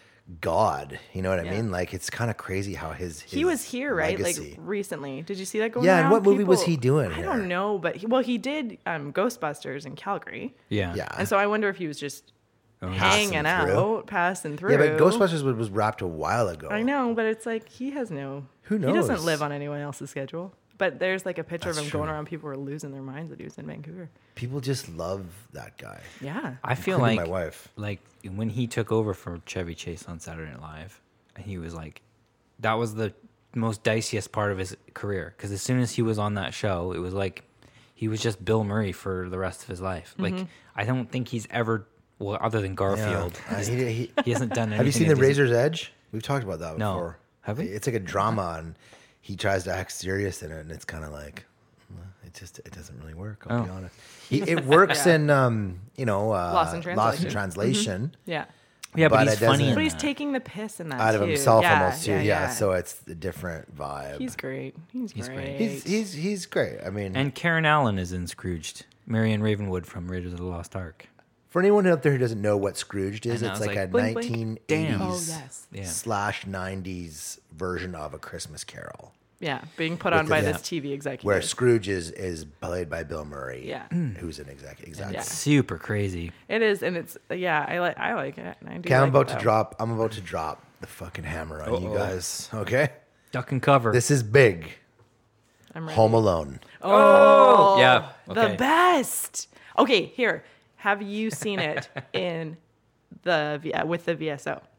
god. You know what I Yeah. mean? Like it's kind of crazy how his, his He was here, right? legacy- Like recently. Did you see that going Yeah, and around? what movie was People- he doing I here? don't know, but he, well, he did um, Ghostbusters in Calgary, Yeah. yeah, and so I wonder if he was just Passing hanging out, through. passing through. yeah, but Ghostbusters was, was wrapped a while ago. I know, but it's like he has no. Who He doesn't knows? live on anyone else's schedule. But there's like a picture That's of him true. going around. People were losing their minds that he was in Vancouver. People just love that guy. Yeah. I feel Including like my wife. like when he took over for Chevy Chase on Saturday Night Live, he was like, that was the most diciest part of his career because as soon as he was on that show, it was like he was just Bill Murray for the rest of his life. Mm-hmm. Like I don't think he's ever well other than Garfield. Yeah. Uh, he- he- He hasn't done anything. have you seen that The Disney- Razor's Edge? We've talked about that No. before. Have we? It's like a drama, and he tries to act serious in it, and it's kind of like well, it just it doesn't really work. I'll be Oh. honest. He, it works Yeah. in um, you know uh, Lost in Lost in Translation. Translation Yeah. Yeah, but, But he's it doesn't- funny. in But he's that. taking the piss in that out of too. himself Yeah, almost too. Yeah, Yeah, yeah. so it's a different vibe. He's great. He's, He's great. great. he's he's he's great. I mean, And Karen Allen is in Scrooged. Marion Ravenwood from Raiders of the Lost Ark. for anyone out there who doesn't know what Scrooged is, I know, it's it's like, like, a blink, blink. nineteen Damn. Oh eighties yes. Yeah. slash nineties version of A Christmas Carol, Yeah. Being put With on the- by yeah. this T V executive. where Scrooge is, is played by Bill Murray. Yeah. who's an exec exactly. Yeah. Super crazy. It is, and it's yeah. I like. I like it. And I do Okay, I'm like about it, to though. drop. I'm about to drop the fucking hammer on you Uh-oh. guys. Okay, Duck and cover. this is big. I'm ready. Home Alone. Oh, yeah. the Okay. best. Okay, here. Have you seen it in the V- uh, with the V S O?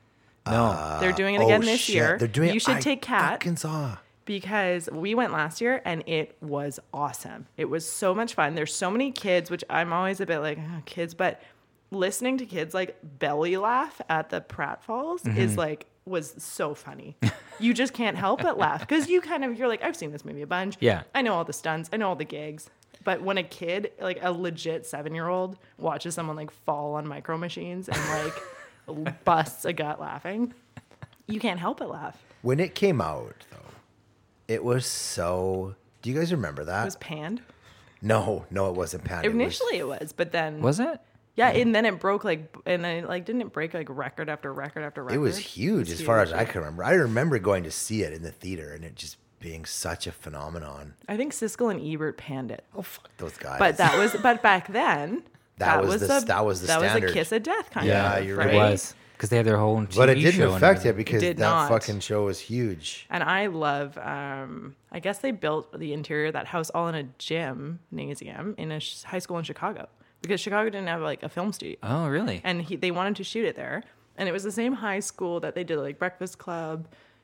no. They're doing it Oh, again this shit. year. They're doing. You it- should I take Cat fucking saw. because we went last year and it was awesome. It was so much fun. There's so many kids, which I'm always a bit like oh, kids, but listening to kids like belly laugh at the pratfalls Mm-hmm. is like was so funny. You just can't help but laugh because you kind of you're like, I've seen this movie a bunch. Yeah. I know all the stunts. I know all the gigs. But when a kid, like a legit seven year old, watches someone like fall on micro machines and like busts a gut laughing, you can't help but laugh. When it came out, though, it was so. Do you guys remember that? It was panned. no, no, it wasn't panned. It was- Initially, it was, but then Was it? yeah, and then it broke like, and then like didn't it break like record after record after record? It was huge It was as far as huge. I can remember. I remember going to see it in the theater and it just being such a phenomenon. I think Siskel and Ebert panned it, Oh fuck those guys! but that was but back then That was the- a, that was the that was standard. a kiss of death kind Yeah, of. you're right? right. It was because they had their whole T V but it didn't show and affect it everything. because did that not. fucking show was huge. And I love. Um, I guess they built the interior of that house all in a gymnasium in a sh- high school in Chicago because Chicago didn't have like a film studio. Oh, really? And he, they wanted to shoot it there. And it was the same high school that they did like Breakfast Club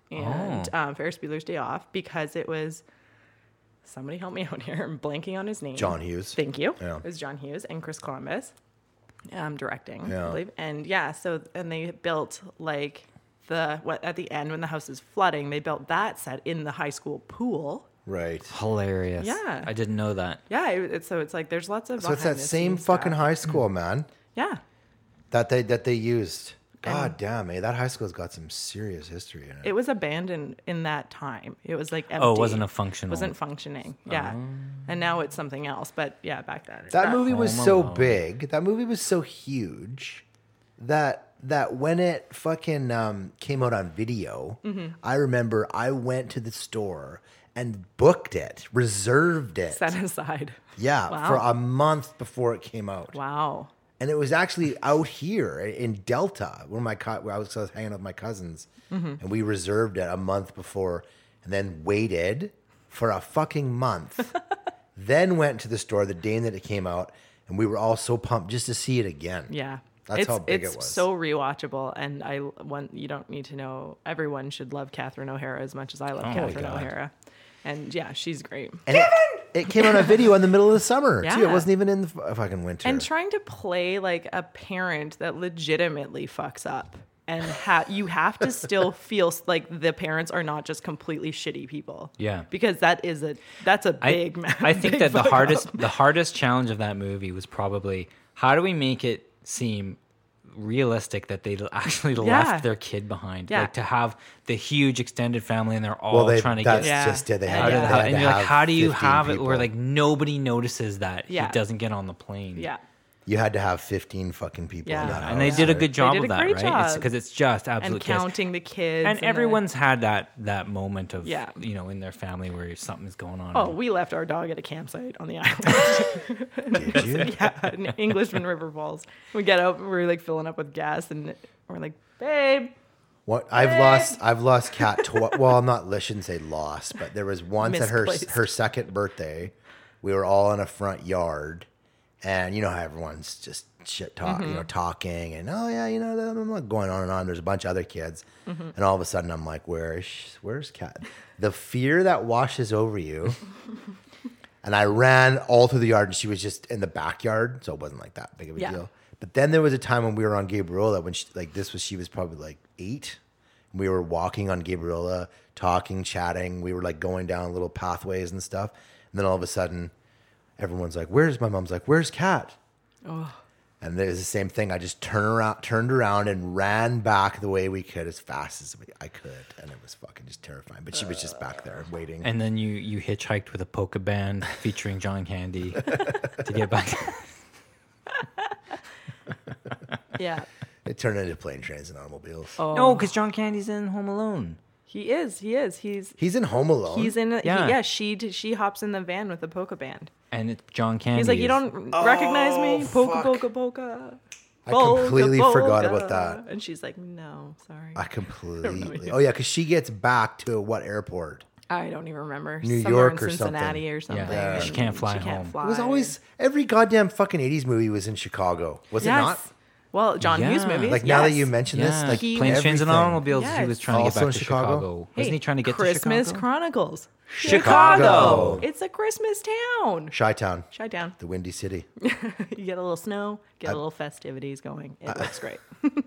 and Oh. um, Ferris Bueller's Day Off because it was, somebody help me out here. I'm blanking on his name. John Hughes. Thank you. Yeah. It was John Hughes and Chris Columbus um, directing, Yeah. I believe. And yeah, so, and they built like the, what at the end when the house is flooding, they built that set in the high school pool. Right. Hilarious. Yeah. I didn't know that. Yeah. It, it's, so it's like, there's lots of, So it's that behind the same scenes fucking stuff. high school, man. Yeah. That they that they used. God damn, eh? That high school's got some serious history in it. It was abandoned in that time. It was like empty. Oh, it wasn't a functional. Wasn't functioning. Yeah. And now it's something else. But yeah, back then. That movie was Home so Alone. big. That movie was so huge that that when it fucking um, came out on video, Mm-hmm. I remember I went to the store and booked it, reserved it. set aside. Yeah, Wow. for a month before it came out. Wow. And it was actually out here in Delta where my co- where I was, I was hanging out with my cousins, Mm-hmm. and we reserved it a month before, and then waited for a fucking month, then went to the store the day that it came out, and we were all so pumped just to see it again. Yeah. That's it's, how big it's it was. so rewatchable, and I want you don't need to know. Everyone should love Catherine O'Hara as much as I love Oh my Catherine God. O'Hara, and yeah, she's great. And it, it came out on video in the middle of the summer too. It Yeah. wasn't even in the f- fucking winter. And trying to play like a parent that legitimately fucks up, and ha- you have to still feel s- like the parents are not just completely shitty people. Yeah. because that is a that's a I, big. ma- I think big that the fuck hardest up. the hardest challenge of that movie was probably how do we make it seem realistic that they actually Yeah. left their kid behind, Yeah. like to have the huge extended family and they're all well, they, trying to that's get Yeah. just it. They Yeah. had, out to- of the they house. had And to you're like, have how do you fifteen have it people. where like nobody notices that Yeah. he doesn't get on the plane? Yeah, You had to have fifteen fucking people in Yeah. that house. And they did a right? good job did of a that, great right? It's job. because it's just and absolute chaos. counting the kids, And the- everyone's had that that moment of Yeah. you know in their family where something's going on. Oh, we left our dog at a campsite on the island. Did you? Yeah, in Englishman River Falls. We get out, we're like filling up with gas, and we're like, babe. What I've lost, I've lost Cat. Tw- well, I'm not. I shouldn't say lost, but there was once at her Misplaced. her second birthday, we were all in a front yard, and you know how everyone's just shit talk, you know, talking, and oh yeah, you know, I'm not going on and on. There's a bunch of other kids, and all of a sudden I'm like, where's where's Cat? The fear that washes over you. And I ran all through the yard, and she was just in the backyard, so it wasn't like that big of a Yeah. deal. But then there was a time when we were on Gabriola, when she, like this was, she was probably like eight. We were walking on Gabriola, talking, chatting. We were like going down little pathways and stuff. And then all of a sudden, everyone's like, "Where's my mom's?" Like, "Where's Cat?" Oh, And it was the same thing. I just turned around, turned around, and ran back the way we could as fast as we, I could, and it was fucking just terrifying. But she was just back there waiting. And then you you hitchhiked with a polka band featuring John Candy to get back. yeah. It turned into plane, trains, and automobiles. Oh, No, because John Candy's in Home Alone. he is. He is. He's He's in Home Alone. he's in. A, Yeah. He, yeah. She she hops in the van with the polka band. And it's John Candy. He's like, you is- don't recognize me? Polka, fuck. polka, polka. I Polka, completely forgot polka." about that. And she's like, no, sorry. I I, completely. Oh yeah, because she gets back to what airport? don't even remember. New Somewhere York in or Cincinnati something. or something. Yeah, she can't fly she can't home. Fly. It was always every goddamn fucking eighties movie was in Chicago. Was yes. it not? Well, John Hughes Yeah. movies. Like now that yes. you mention Yeah, this, like He- Planes, Trains, and everything. Automobiles. He Yes. was trying to get Also back in to Chicago? Chicago. Hey, Wasn't he trying to get Christmas to Chicago? Chronicles? Chicago. It's a Christmas town. Chi-Town, Shy down. the Windy City. You get a little snow, get a I- little festivities going. It looks great.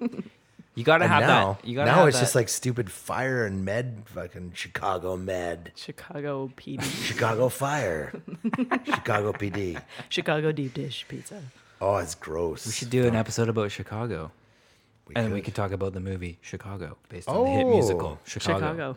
You got to And have now, that. You got to now have it's that. just like stupid fire and med, fucking Chicago med, Chicago P D. Chicago fire, Chicago P D. Chicago deep dish pizza. Oh, it's gross. we should do an episode about Chicago. And then we could talk about the movie Chicago, based on the hit Oh. musical Chicago. Chicago.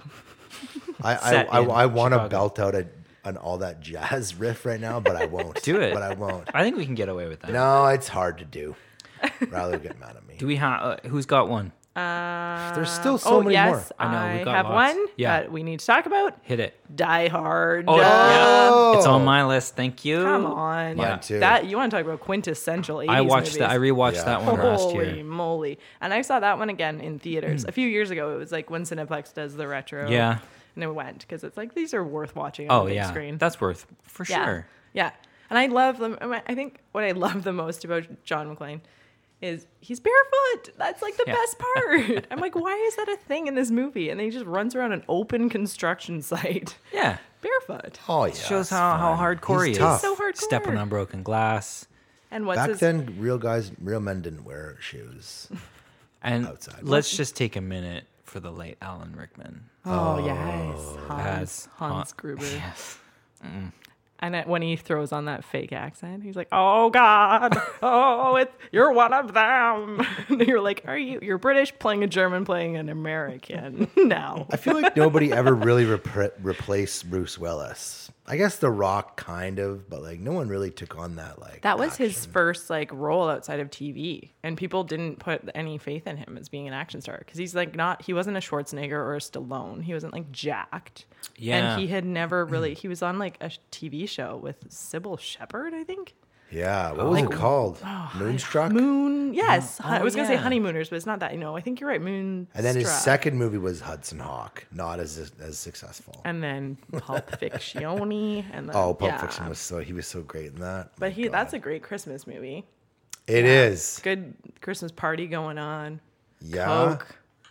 I I, set I, in I want to Chicago. belt out a, an all that jazz riff right now, but I won't. Do it. But I won't. I think we can get away with that. No, it's hard to do. Rather get mad at me. Do we have? Uh, who's got one? There's still so oh many yes, more. I know, I, we've got have lots. one Yeah. that we need to talk about. Hit it. Die Hard. Oh, Uh, yeah. It's on my list. Thank you. Come on. Mine too. That you want to talk about quintessential eighties I watched movies. that. I rewatched Yeah. that one last Holy year. moly. And I saw that one again in theaters. A few years ago, it was like when Cineplex does the retro. Yeah. And I went because it's like, these are worth watching on Oh the big yeah, screen. that's worth for yeah. sure. Yeah. And I love them. I mean, I think what I love the most about John McClane is he's barefoot. That's like the Yeah. best part. I'm like, why is that a thing in this movie? And then he just runs around an open construction site Yeah, barefoot. Oh yeah. shows it's how, how fine. hardcore He's he tough. is. So hardcore. Stepping on broken glass. And what's Back his then, real guys, real men didn't wear shoes. And Outside. let's just take a minute for the late Alan Rickman. Oh, yes. Hans, As Hans Han- Gruber. Yes. And it- when he throws on that fake accent, he's like, "Oh God, oh, it's you're one of them." And you're like, "Are you? You're British playing a German playing an American now." I feel like nobody ever really repre- replaced Bruce Willis. I guess The Rock kind of, but like no one really took on that. Like That was his action. first like role outside of T V, and people didn't put any faith in him as being an action star because he's like not. He wasn't a Schwarzenegger or a Stallone. He wasn't like jacked. Yeah. And he had never really. He was on like a T V show with Sybil Shepherd, I think. Yeah, what was it called? Moonstruck. Moon, yes. Oh, I was gonna say yeah. Honeymooners, but it's not that. You know, I think you're right. Moon. And then his second movie was Hudson Hawk, not as as successful. and then Pulp Fiction, and then, Oh, Pulp yeah. Fiction was so he was so great in that. But he, that's a great Christmas movie. It is. Good Christmas party going on. Yeah. Coke,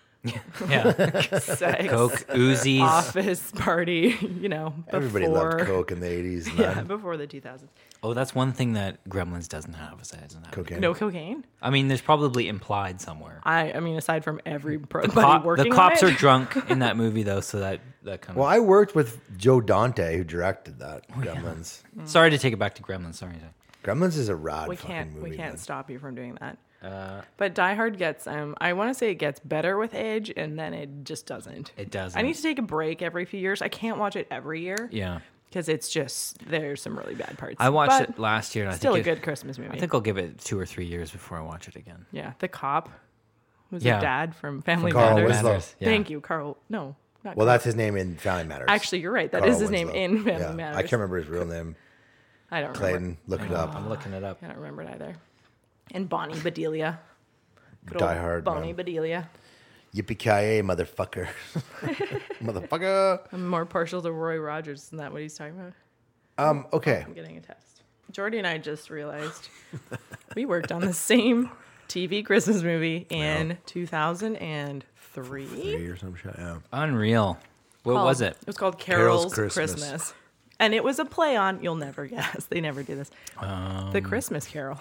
Yeah, sex, Coke, Uzis. office party. You know, before, Everybody loved Coke in the eighties. Yeah, before the two thousands. Oh, that's one thing that Gremlins doesn't have. Is that it doesn't have Cocaine. No cocaine. I mean, there's probably implied somewhere. I, I mean, aside from everybody Cop- working the cops on are it, drunk in that movie, though, so that that kind of. Well, I worked with Joe Dante, who directed that Oh, Gremlins. Sorry to take it back to Gremlins. Sorry. Gremlins is a rad we fucking can't movie. we can't man. stop you from doing that. Uh, But Die Hard gets um I want to say it gets better with age, and then it just doesn't. It doesn't. I need to take a break every few years. I can't watch it every year yeah, because it's just there's some really bad parts. I watched But it last year, and I Still a think it- good Christmas movie. I think I'll give it two or three years before I watch it again. yeah, the cop was Yeah. the dad from Family Carl Matters. Winslow. Matters, yeah. Thank you, Carl. No, not Well, Carl. that's his name in Family Matters. Actually, you're right. That is Carl his name Winslow. in Family Yeah. Matters. I can't remember his real name. I don't Clayton, remember. look it up. I'm looking it up. I don't remember it either. And Bonnie Bedelia. Good Die old Hard, Bonnie man. Bedelia. Yippee-ki-yay, motherfucker. Motherfucker. I'm more partial to Roy Rogers. Isn't that what he's talking about? Um, okay. I'm getting a text. Jordy and I just realized we worked on the same T V Christmas movie in two thousand three. Three or some shit, yeah. Unreal. What Called- was it? It was called Carol's, Carol's Christmas. Christmas. And it was a play on, you'll never guess, they never do this, Um, the Christmas Carol.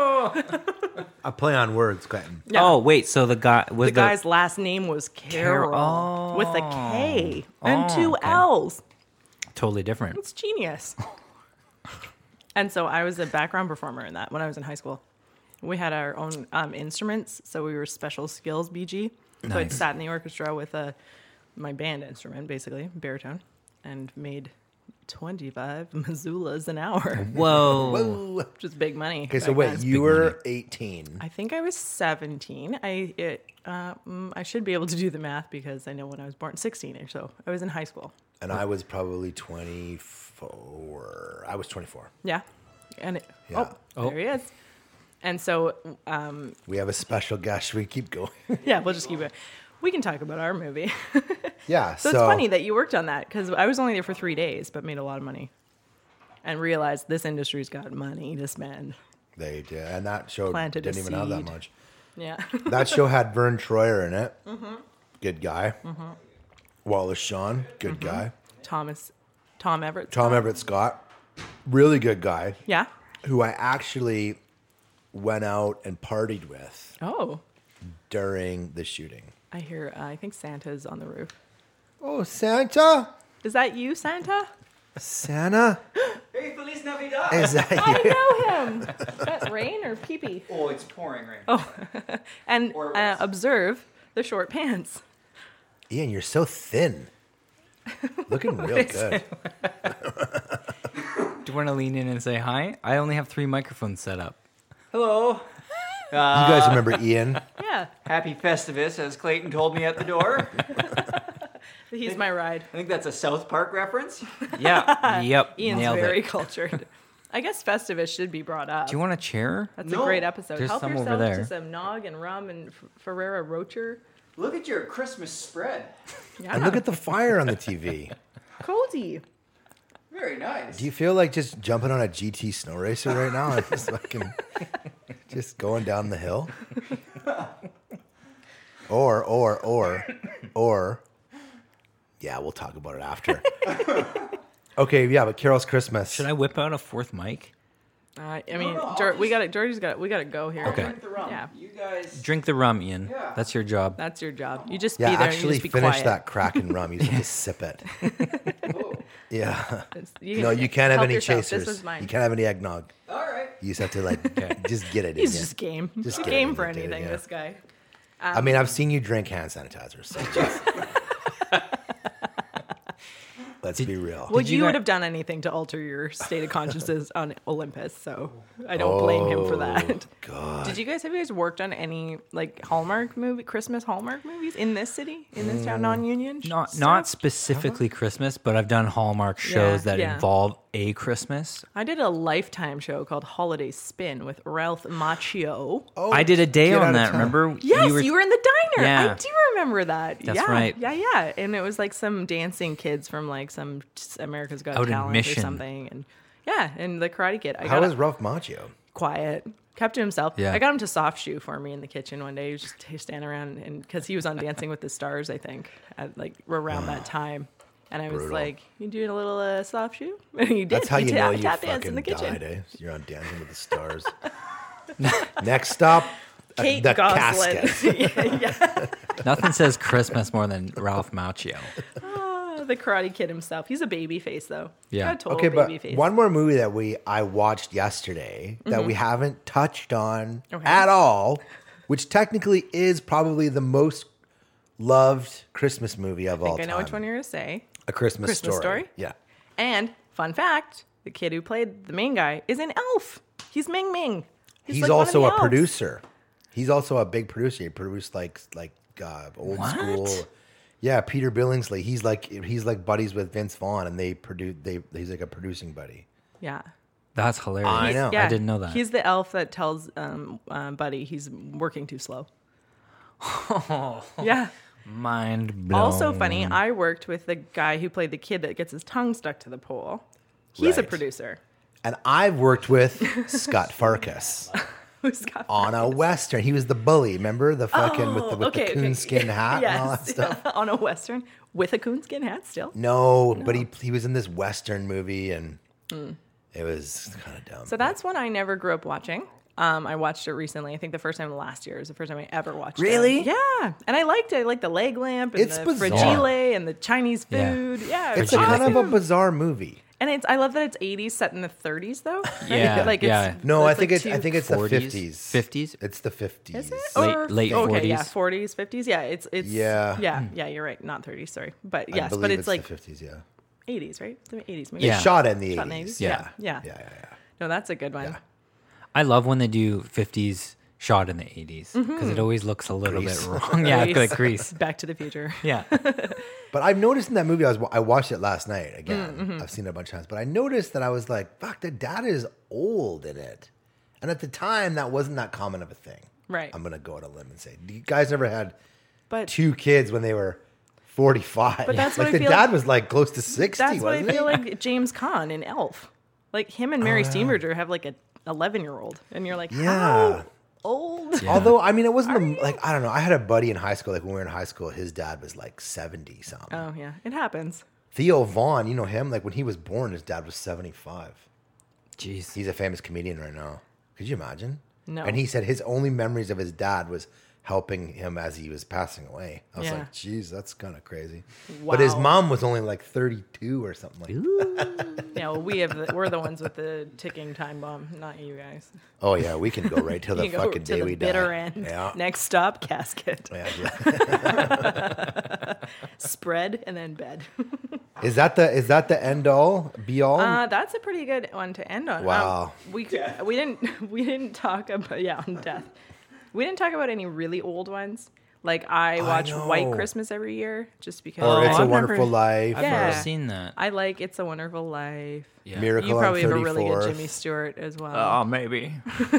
I play on words, Clinton. Yeah. Oh wait, so the guy was The guy's last name was Carol, Carol. with a K and Oh, two okay. L's. totally different. It's genius. And so I was a background performer in that when I was in high school. We had our own um, instruments, so we were special skills B G. So I Nice. sat in the orchestra with a, my band instrument, basically, baritone, and made twenty-five Missoulas an hour, Whoa. Whoa. which is big money. Okay, so back wait, then. you big were money. eighteen. I think I was seventeen. I it uh, mm, I should be able to do the math because I know when I was born, sixteen or so. I was in high school. And I was probably twenty-four. I was twenty-four. Yeah, and it, Yeah. oh, Oh. there he is. And so, um, We have a special guest. Should we keep going? yeah, we'll just keep it. We can talk about our movie. yeah. So, it's funny that you worked on that because I was only there for three days, but made a lot of money, and realized this industry's got money to spend. They did. And that show Planted a didn't even have that seed. much. Yeah. That show had Vern Troyer in it. Mm-hmm. Good guy. Mm-hmm. Wallace Shawn. Good Mm-hmm. guy. Thomas, Tom Everett. Tom Everett Scott. Really good guy. Yeah. Who I actually went out and partied with Oh, during the shooting. I hear. Uh, I think Santa's on the roof. Oh, Santa? Is that you, Santa? Santa? Hey, Feliz Navidad! Is that you? I know him. Is that rain or pee pee? Oh, it's pouring rain. Oh, and Or uh, worse. observe the short pants. Ian, you're so thin. Looking real good. Do you want to lean in and say hi? I only have three microphones set up. Hello. You guys remember Ian? Yeah, Happy Festivus, as Clayton told me at the door. he's my ride. I think that's a South Park reference. Yeah. Yep. Ian's nailed very it. cultured. I guess Festivus should be brought up. Do you want a chair? That's No. a great episode. There's Help some over yourself there. to some nog and rum and F- Ferrero Rocher. Look at your Christmas spread. Yeah, And look at the fire on the T V. cozy. Very nice. Do you feel like just jumping on a G T snow racer right now and just fucking just going down the hill? Or, or, or, or, yeah, we'll talk about it after. Okay, yeah, but Carol's Christmas. Should I whip out a fourth mic? Uh, I mean, no, I'll Geor- we just- got to Georgie's got we got to go here. Okay. Drink the rum. Yeah. You guys. Drink the rum, Ian. Yeah. That's your job. That's your job. You just Yeah, be there and you actually just be finish quiet. that Kraken rum. You just have to sip it. Oh, Yeah. It's- you No, you can't have help any yourself. chasers. This is mine. You can't have any eggnog. all right. You just have to like just get it. He's in just you. game. Just Just get it game in for you, dude, anything. yeah. This guy. I mean, I've seen you drink hand sanitizer. So just- let's be real. Well, Did you, you would guys- have done anything to alter your state of consciousness on Olympus, so I don't blame him for that. God. Did you guys have you guys worked on any like Hallmark movie, Christmas Hallmark movies in this city, in this town, non-union? Not stuff? not specifically Christmas, but I've done Hallmark shows Yeah, that yeah. involve a Christmas. I did a Lifetime show called Holiday Spin with Ralph Macchio. Oh, I did a day get out Oh, on of that. town. Remember? Yes, you were, in the diner. Yeah. I do remember that. That's yeah, right. Yeah, yeah. And it was like some dancing kids from like some America's Got Out in Talent or Mission. something. And yeah, and the Karate Kid. I How got is Ralph Macchio? quiet, kept to himself. Yeah. I got him to soft shoe for me in the kitchen one day. He was just he was standing around and because he was on Dancing with the Stars, I think, at like around that time. And I was Brutal. like, "You doing a little uh, soft shoe?" And he did. That's how he you ta- know you tap danced fucking in the kitchen. died, eh? You're on Dancing with the Stars. Next stop, uh, Kate the Gosselin. casket. yeah, yeah. Nothing says Christmas more than Ralph Macchio. Ah, the Karate Kid himself. He's a baby face though. Yeah. Got a total Okay, but baby face. one more movie that we I watched yesterday that we haven't touched on Okay. at all, which technically is probably the most loved Christmas movie of I all think I time. know which one you're gonna say. A Christmas, Christmas Story. Story? Yeah. And fun fact: the kid who played the main guy is an elf. He's Ming Ming. He's, like one of also the a elves. producer. He's also a big producer. He produced like like uh, old What? school. Yeah, Peter Billingsley. He's like he's like buddies with Vince Vaughn, and they produce. They he's like a producing buddy. Yeah. That's hilarious. I know. Yeah, I didn't know that. He's the elf that tells um, uh, Buddy he's working too slow. Yeah. Mind blown. Also funny, I worked with the guy who played the kid that gets his tongue stuck to the pole. He's a Right. producer. And I've worked with Scott Farkas Who's got on a western. He was the bully. Remember the fucking with the with Oh, okay, the okay. coonskin hat and all that Yes, stuff. on a western with a coonskin hat still. No, but he he was in this western movie, and it was kind of dumb. Hmm. So that's one I never grew up watching. Um, I watched it recently. I think the first time last year was the first time I ever watched it. Really? Yeah. And I liked it. I liked the leg lamp and It's the bizarre. fragile and the Chinese Yeah. food. Yeah. it's it's a kind of a awesome. bizarre movie. And it's I love that it's eighties set in the thirties though. Yeah, like yeah. it's No, I it's think like it's I two- think it's the forties? fifties. fifties? It's the fifties. Is it? Late- Or- late okay, yeah, forties. forties, fifties. Yeah, it's it's Yeah. yeah, yeah. You're right, not thirties. Sorry, but I yes, believe but it's, the like fifties. Yeah. eighties, right? It's the eighties movie. They Yeah. shot in the Shot in the eighties. eighties? Yeah. Yeah, Yeah. yeah. Yeah. Yeah. No, that's a good one. Yeah. I love when they do fifties shot in the eighties because it always looks a little Grease. bit wrong. Yeah, Grease. like Grease. Back to the Future. Yeah. But I've noticed in that movie, I was I watched it last night Mm, again. mm-hmm. I've seen it a bunch of times, but I noticed that I was like, "Fuck, the dad is old in it," and at the time, that wasn't that common of a thing. Right. I'm gonna go out on a limb and say, you guys never had But two kids when they were forty-five. But that's like what I the feel dad like- was like close to sixty. that's what I wasn't feel he? like James Caan in Elf. Like him and Mary yeah. Steenburgen have like a eleven year old, and you're like, Yeah. how? old. Yeah. Although, I mean, it wasn't the, like, I don't know. I had a buddy in high school, like when we were in high school, his dad was like seventy something. Oh yeah, it happens. Theo Vaughn, you know him? Like when he was born, his dad was seventy-five. Jeez. He's a famous comedian right now. Could you imagine? No. And he said his only memories of his dad was helping him as he was passing away. I was Yeah. like, geez, that's kind of crazy. But his Wow. mom was only like thirty-two or something like that. Yeah, well, we have the, we're the ones with the ticking time bomb, not you guys. Oh, yeah, we can go right till the You go fucking to day the we bitter die. end. Yeah. Next stop, casket. Yeah, yeah. Spread and then bed. Is that the is that the end all be all? Uh, that's a pretty good one to end on. Wow. Um, we we didn't we didn't talk about yeah on death. We didn't talk about any really old ones. Like I watch White know. Christmas every year just because or It's a I've Wonderful never- Life. I've Yeah. never seen that. I like It's a Wonderful Life. Yeah. Miracle You probably on have a really good thirty-fourth. Jimmy Stewart as well. Oh, maybe.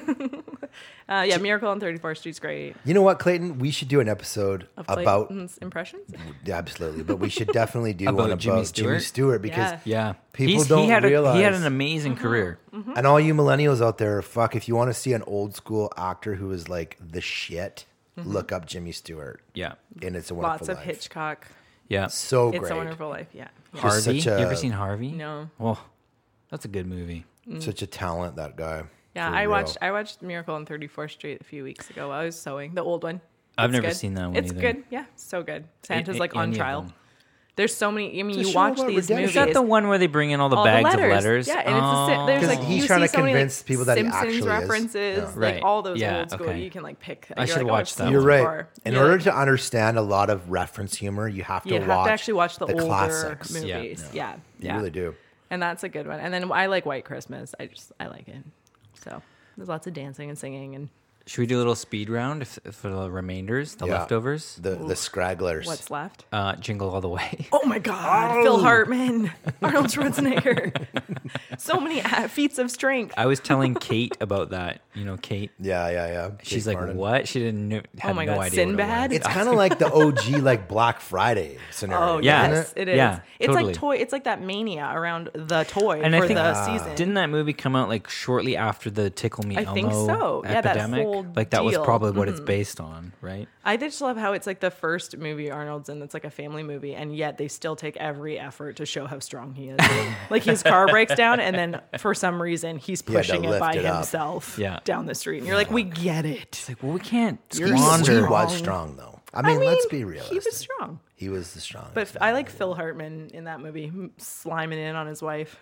Uh, yeah, Miracle on thirty-fourth Street's great. You know what, Clayton? We should do an episode Of about Clayton's impressions. yeah, absolutely, but we should definitely do About one about Jimmy Jimmy Stewart? Stewart because Yeah. Yeah. People He's, don't he had A, he had realize- an amazing career. and all you millennials out there, fuck, if you want to see an old school actor who is like the shit, look up Jimmy Stewart. Yeah. And It's a Wonderful Lots of Life. Hitchcock. Yeah. So It's great. a Wonderful Life. Yeah. yeah. Just Harvey. such a- You ever seen Harvey? No. Well, that's a good movie. Such a talent, that guy. Yeah, For I real. watched I watched Miracle on thirty-fourth Street a few weeks ago while I was sewing. The old one. I've It's never good. seen that one It's either. good. Yeah, so good. Santa's A- like a- on any of trial. them. There's so many. I mean, It's a you show watch about these redemption. movies. Is that the one where they bring in all the all bags the letters. of letters? Yeah, and it's the, si- there's Oh. like 'Cause he's you trying see to so many, convince like, people that he Simpsons actually is. references, Yeah. like Right. all those Yeah, old school. okay. You can like pick. I you're should like, oh, watch I've that seen You're this right. before. In You're order like, to understand a lot of reference humor, you have to you watch have to actually watch the, the older classics. movies. Yeah, You yeah. really do. And that's a good one. And then I like White Christmas. I just I like it. So there's lots of dancing and singing and Should we do a little speed round if, for the remainders, the Yeah. leftovers? The the scragglers. what's left. Uh, Jingle All the Way. Oh my God, Phil Hartman, Arnold Schwarzenegger, so many uh, feats of strength. I was telling Kate about that. You know, Kate. Yeah, yeah, yeah. She's Kate like, Martin. "What?" She didn't know. Had Oh my no God, idea what it Sinbad? was. It's kind of like the O G like Black Friday scenario. Oh Yeah. yes, isn't it it? is. Yeah, it's totally. like toy. It's like that mania around the toy And I for think- the Ah. season. Didn't that movie come out like shortly after the Tickle Me I Elmo think so. Yeah, that epidemic? whole like that was deal. probably what it's based on, right? I just love how it's like the first movie Arnold's in that's like a family movie, and yet they still take every effort to show how strong he is. Like his car breaks down, and then for some reason he's He had to pushing it lift by it up. himself Yeah. down the street, and you're like, we get it. It's like, well, we can't You're He, Wander. he squander. was strong. strong though. I mean, I mean, let's be realistic. he was strong. He was the strongest. But I like Phil Hartman in that movie, m- sliming in on his wife.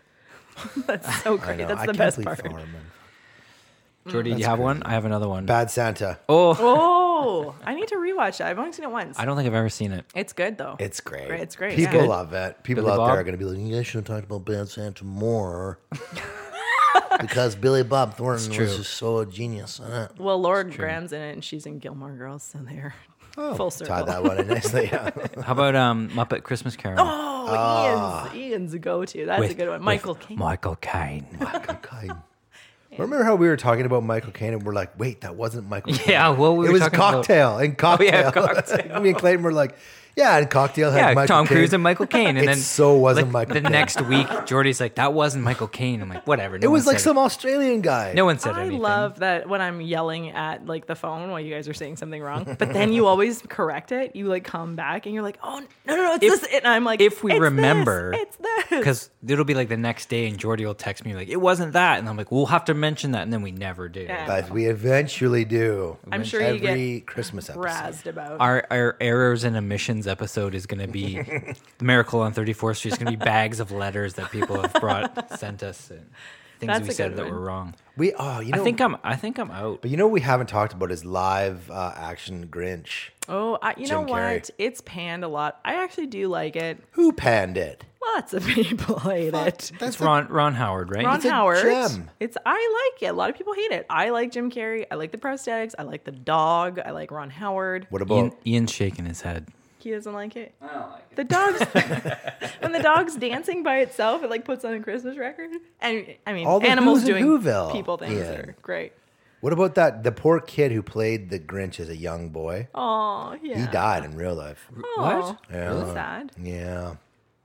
That's so I great. know. That's I the can't best believe part. Phil Hartman. Jordy, do you have one? I have another one. Bad Santa. Oh, Oh, I need to rewatch it. I've only seen it once. I don't think I've ever seen it. It's good though. It's great. Great, it's great, People yeah. love it. People Billy out Bob? there are going to be like, you guys should have talked about Bad Santa more. Because Billy Bob Thornton true. was just so a genius in it. Well, Laura Graham's in it, and she's in Gilmore Girls, so they're full circle. Tied that one in nicely. Yeah. How about um, Muppet Christmas Carol? Oh, Ian's, Ian's go-to. That's a With- good one. with Michael Caine. Michael Caine. Michael Caine. Remember how we were talking about Michael Caine and we're like, wait, that wasn't Michael Caine. Yeah, well, we it were was talking about- Cocktail. And Cocktail. yeah, Cocktail. Me and Clayton were like, yeah, and Cocktail had Yeah, Michael Tom Caine. Cruise and Michael Caine, and It then so wasn't like, Michael The Caine. next week, Jordy's like, "That wasn't Michael Caine." I'm like, "Whatever." No It was one like said some Australian guy. It. No one said I anything. love that when I'm yelling at like the phone while you guys are saying something wrong, but then you always correct it. You like come back and you're like, "Oh no, no, no, it's If- this," and I'm like, if we "It's remember, this, it's this." because it'll be like the next day, and Jordy will text me like, "It wasn't that," and I'm like, "We'll have to mention that," and then we never do. Yeah. But we eventually do. I'm sure you Every get Christmas episode. razzed about. Our our errors and omissions episode is going to be the Miracle on thirty-fourth Street. It's going to be bags of letters that people have brought sent us and things That's we a said good that one. were wrong. We oh, you know, I think I'm I think I'm out. but you know what we haven't talked about is live uh, action Grinch. oh, I, you know Jim Carrey. what? It's panned a lot. I actually do like it. Who panned it? Lots of people hate it. That's It's Ron Ron Howard, right? Ron It's a Howard. gem. It's I like it. A lot of people hate it. I like Jim Carrey. I like the prosthetics. I like the dog. I like Ron Howard. What about Ian, Ian's shaking his head. He doesn't like it. I don't like it. The dog's when the dog's dancing by itself, it like puts on a Christmas record. And I mean, All the animals Who's in doing Whoville, people things Ian. are great. what about that? The poor kid who played the Grinch as a young boy. Oh yeah. He died in real life. Aw, What? Yeah. That's sad. Yeah.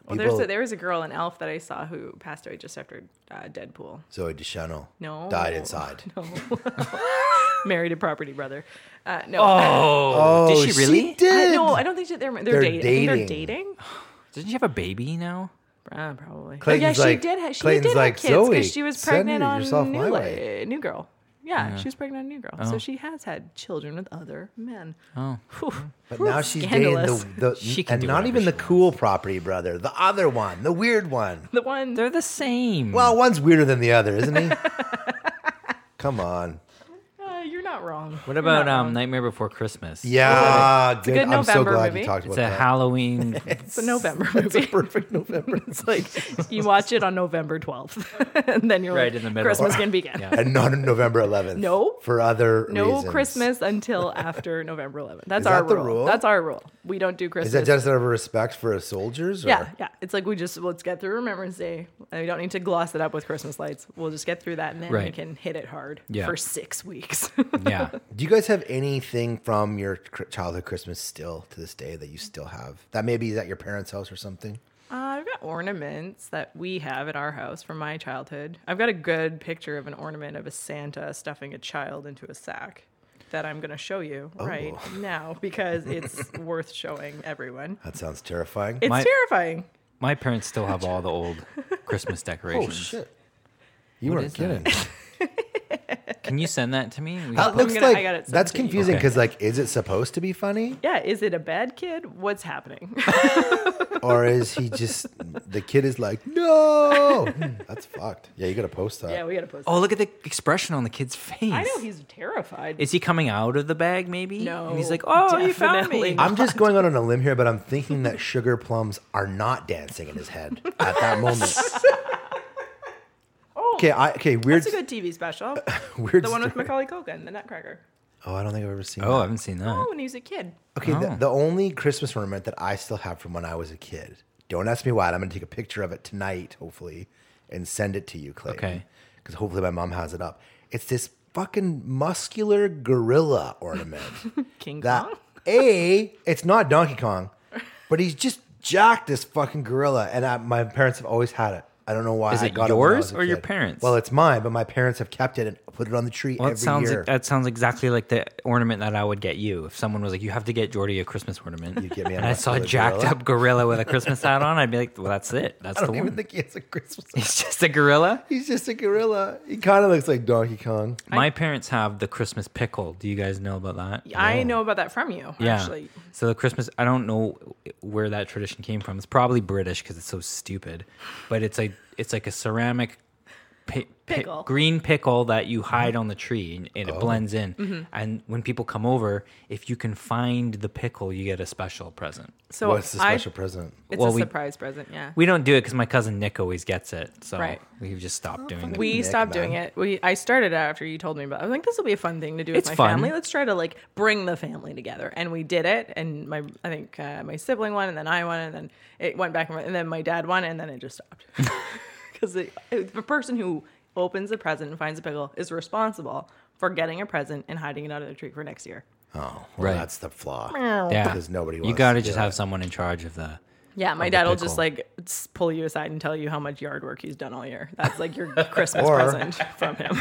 Well, there's People- a, there was a girl in Elf that I saw who passed away just after uh, Deadpool. Zoe Deschanel. No. Died inside. No. Married a property brother. Uh, no. Oh, Oh, did she really? I, did. no, I don't think that they're they're, They're dating. I think they're dating. dating. Didn't she have a baby now? Uh, probably. Clayton's oh, yeah, like- she did. Ha- she Clayton's did like, have kids "Zoe, because she was send pregnant on yourself my New, way." Li- New Girl. Yeah, she was pregnant on New Girl, so Oh. she has had children with other men. Oh. Whew. But Whew, now she's dating scandalous. the, the She can and do not whatever even she the cool property brother, the other one, the weird one. The one. They're the same. Well, one's weirder than the other, isn't he? Come on. Uh, you're not wrong. what You're about not um, wrong. Nightmare Before Christmas? Yeah, a good I'm so November glad movie. you talked It's about a that. Halloween. It's a November movie. Perfect November. It's like you watch it on November twelfth, and then you're Right like, in the middle. Christmas can begin. Yeah. And not on November eleventh. No. For other No reasons. Christmas until after November eleventh. That's Is our that the rule. rule? That's our rule. We don't do Christmas. Is that just out of respect for us soldiers? Or? Yeah, yeah. It's like we just let's get through Remembrance Day. And we don't need to gloss it up with Christmas lights. We'll just get through that, and then we Right. can hit it hard Yeah. for six weeks. Yeah. Do you guys have anything from your cr- childhood Christmas still to this day that you still have? That maybe is at your parents' house or something? Uh, I've got ornaments that we have at our house from my childhood. I've got a good picture of an ornament of a Santa stuffing a child into a sack that I'm going to show you right Oh. now because it's worth showing everyone. That sounds terrifying. It's My- terrifying. My parents still have all the old Christmas oh, decorations. shit. You What weren't is kidding. Can you send that to me? We- That looks gonna- I like got it sent that's to you. confusing Okay. because like, is it supposed to be funny Yeah, is it a bad kid? What's happening? or is he just the kid is like no? Hmm, that's fucked. Yeah, you gotta post that. yeah, we got to post oh, look at the expression on the kid's face. I know he's terrified. Is he coming out of the bag? Maybe. No, And he's like, "Oh, you found definitely me." not. I'm just going out on a limb here, but I'm thinking that sugar plums are not dancing in his head at that moment. Oh, Okay, I okay weird. that's a good T V special. weird. The one with story. Macaulay Culkin, the Nutcracker. Oh, I don't think I've ever seen. Oh, I that. haven't seen that. Oh, when he was a kid. Okay, the, Oh. the only Christmas ornament that I still have from when I was a kid. Don't ask me why. I'm going to take a picture of it tonight, hopefully, and send it to you, Clayton. Okay. Because hopefully my mom has it up. It's this fucking muscular gorilla ornament. King that Kong? A, it's not Donkey Kong, but he's just jacked this fucking gorilla, and I, my parents have always had it. I don't know why. Is I it got it when I yours was a or your kid. parents'? Well, it's mine, but my parents have kept it and put it on the tree Well, every it sounds year. like, that sounds exactly like the ornament that I would get you if someone was like, "You have to get Jordy a Christmas ornament." You'd get me a and I saw a muscular jacked gorilla? up gorilla with a Christmas hat on. I'd be like, "Well, that's it. That's I the don't one." even think he has a Christmas. He's just a gorilla. He's just a gorilla. He kind of looks like Donkey Kong. My parents have the Christmas pickle. Do you guys know about that? I know about that from you, Yeah. actually. So the Christmas, I don't know where that tradition came from. It's probably British because it's so stupid. But it's like it's like a ceramic pi- pi- Pickle. green pickle that you hide on the tree and, and it Oh. blends in. Mm-hmm. And when people come over, if you can find the pickle, you get a special present. So What's the I- special present? It's Well, a we- surprise present, yeah. We don't do it because my cousin Nick always gets it. So Right. we've just stopped doing it. We Nick, stopped doing man. it. We I started after you told me about it. I was like, this will be a fun thing to do It's with my fun. family. Let's try to like bring the family together. And we did it. And my I think uh, my sibling won, and then I won, and then it went back and forth, and then my dad won, and then it just stopped. Because the person who opens a present and finds a pickle is responsible for getting a present and hiding it under the tree for next year. Oh, well, Right. that's the flaw. Yeah. Because nobody wants You got to to do just that. have someone in charge of the. Yeah, my Of the dad will pickle. just like s- pull you aside and tell you how much yard work he's done all year. That's like your Christmas Or- present from him.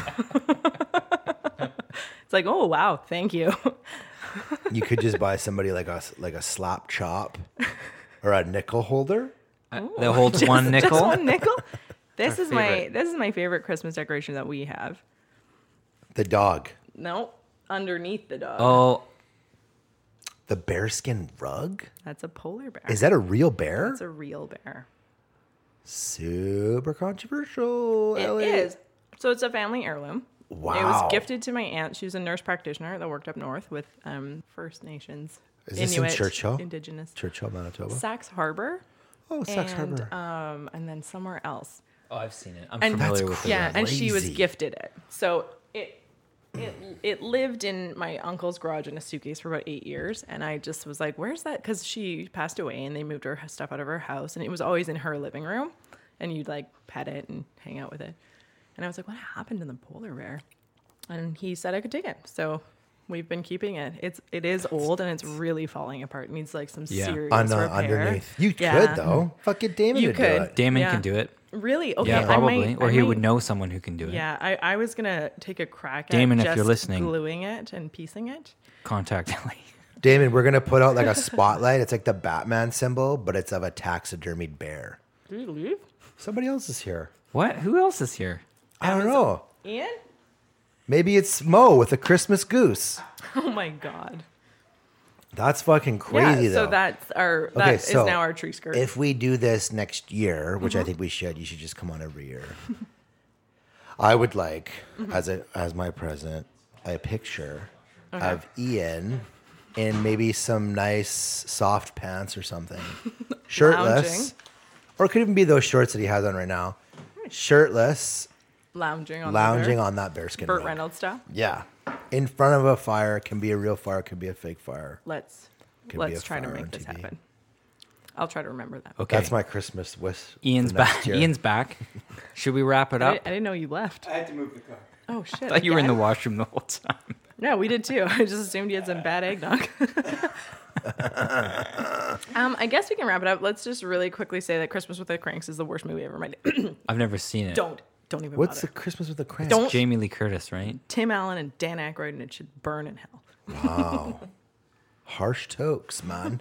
It's like, oh wow, thank you. You could just buy somebody like a like a slap chop or a nickel holder. That holds one nickel. Just one nickel. This Our is my favorite. this is my favorite Christmas decoration that we have. The dog. No, underneath the dog. Oh, The bearskin rug? That's a polar bear. Is that a real bear? That's a real bear. Super controversial. It Elliot. is. So it's a family heirloom. It Wow. was gifted to my aunt. She was a nurse practitioner that worked up north with um, First Nations. Is this in Inuit, Churchill? Indigenous. Churchill, Manitoba. Sax Harbor. Oh, Sax and, Harbor. Um, and then somewhere else. oh, I've seen it. I'm And familiar That's with it. yeah, and she was crazy. gifted it. So it it it lived in my uncle's garage in a suitcase for about eight years, and I just was like, "Where's that?" Because she passed away, and they moved her stuff out of her house, and it was always in her living room, and you'd like pet it and hang out with it. And I was like, "What happened to the polar bear?" And he said I could take it, so We've been keeping it. It's it is old and it's really falling apart. It needs like some Yeah. serious On, uh, repair. underneath. You Yeah. could though. Fuck it, Damon You to do could. it. Damon Yeah. can do it. Really? Okay. Yeah, I probably. might- or I he might- would know someone who can do it. Yeah, I, I was gonna take a crack Damon, at if just you're listening. gluing it and piecing it. Contact Ellie. Damon, we're gonna put out like a spotlight. It's like the Batman symbol, but it's of a taxidermied bear. Did you leave? Somebody else is here. What? Who else is here? I don't know. Ian? Maybe it's Mo with a Christmas goose. Oh my god. That's fucking crazy yeah, though. so that's our that Okay, is so now our tree skirt. If we do this next year, which Mm-hmm. I think we should, you should just come on every year. I would like, Mm-hmm. as a as my present, a picture of Ian in maybe some nice soft pants or something, shirtless, Lounging. or it could even be those shorts that he has on right now, shirtless, lounging on lounging the on that bearskin Burt rug. Reynolds style. Yeah, in front of a fire. It can be a real fire, could be a fake fire. Let's Could be let's a try to fire make on this T V. happen. I'll try to remember that. Okay. That's my Christmas wish. Ian's for next back. year. Ian's back. Should we wrap it I, up? di- I didn't know you left. I had to move the car. Oh shit! I thought you were in the again? washroom the whole time. Yeah, we did too. I just assumed you had some bad eggnog. um, I guess we can wrap it up. Let's just really quickly say that Christmas with the Cranks is the worst movie ever made. I've never seen it. don't don't even What's the bother. Christmas with the Cranks? Don't- Jamie Lee Curtis, right? Tim Allen and Dan Aykroyd, and it should burn in hell. Wow. Harsh tokes, man.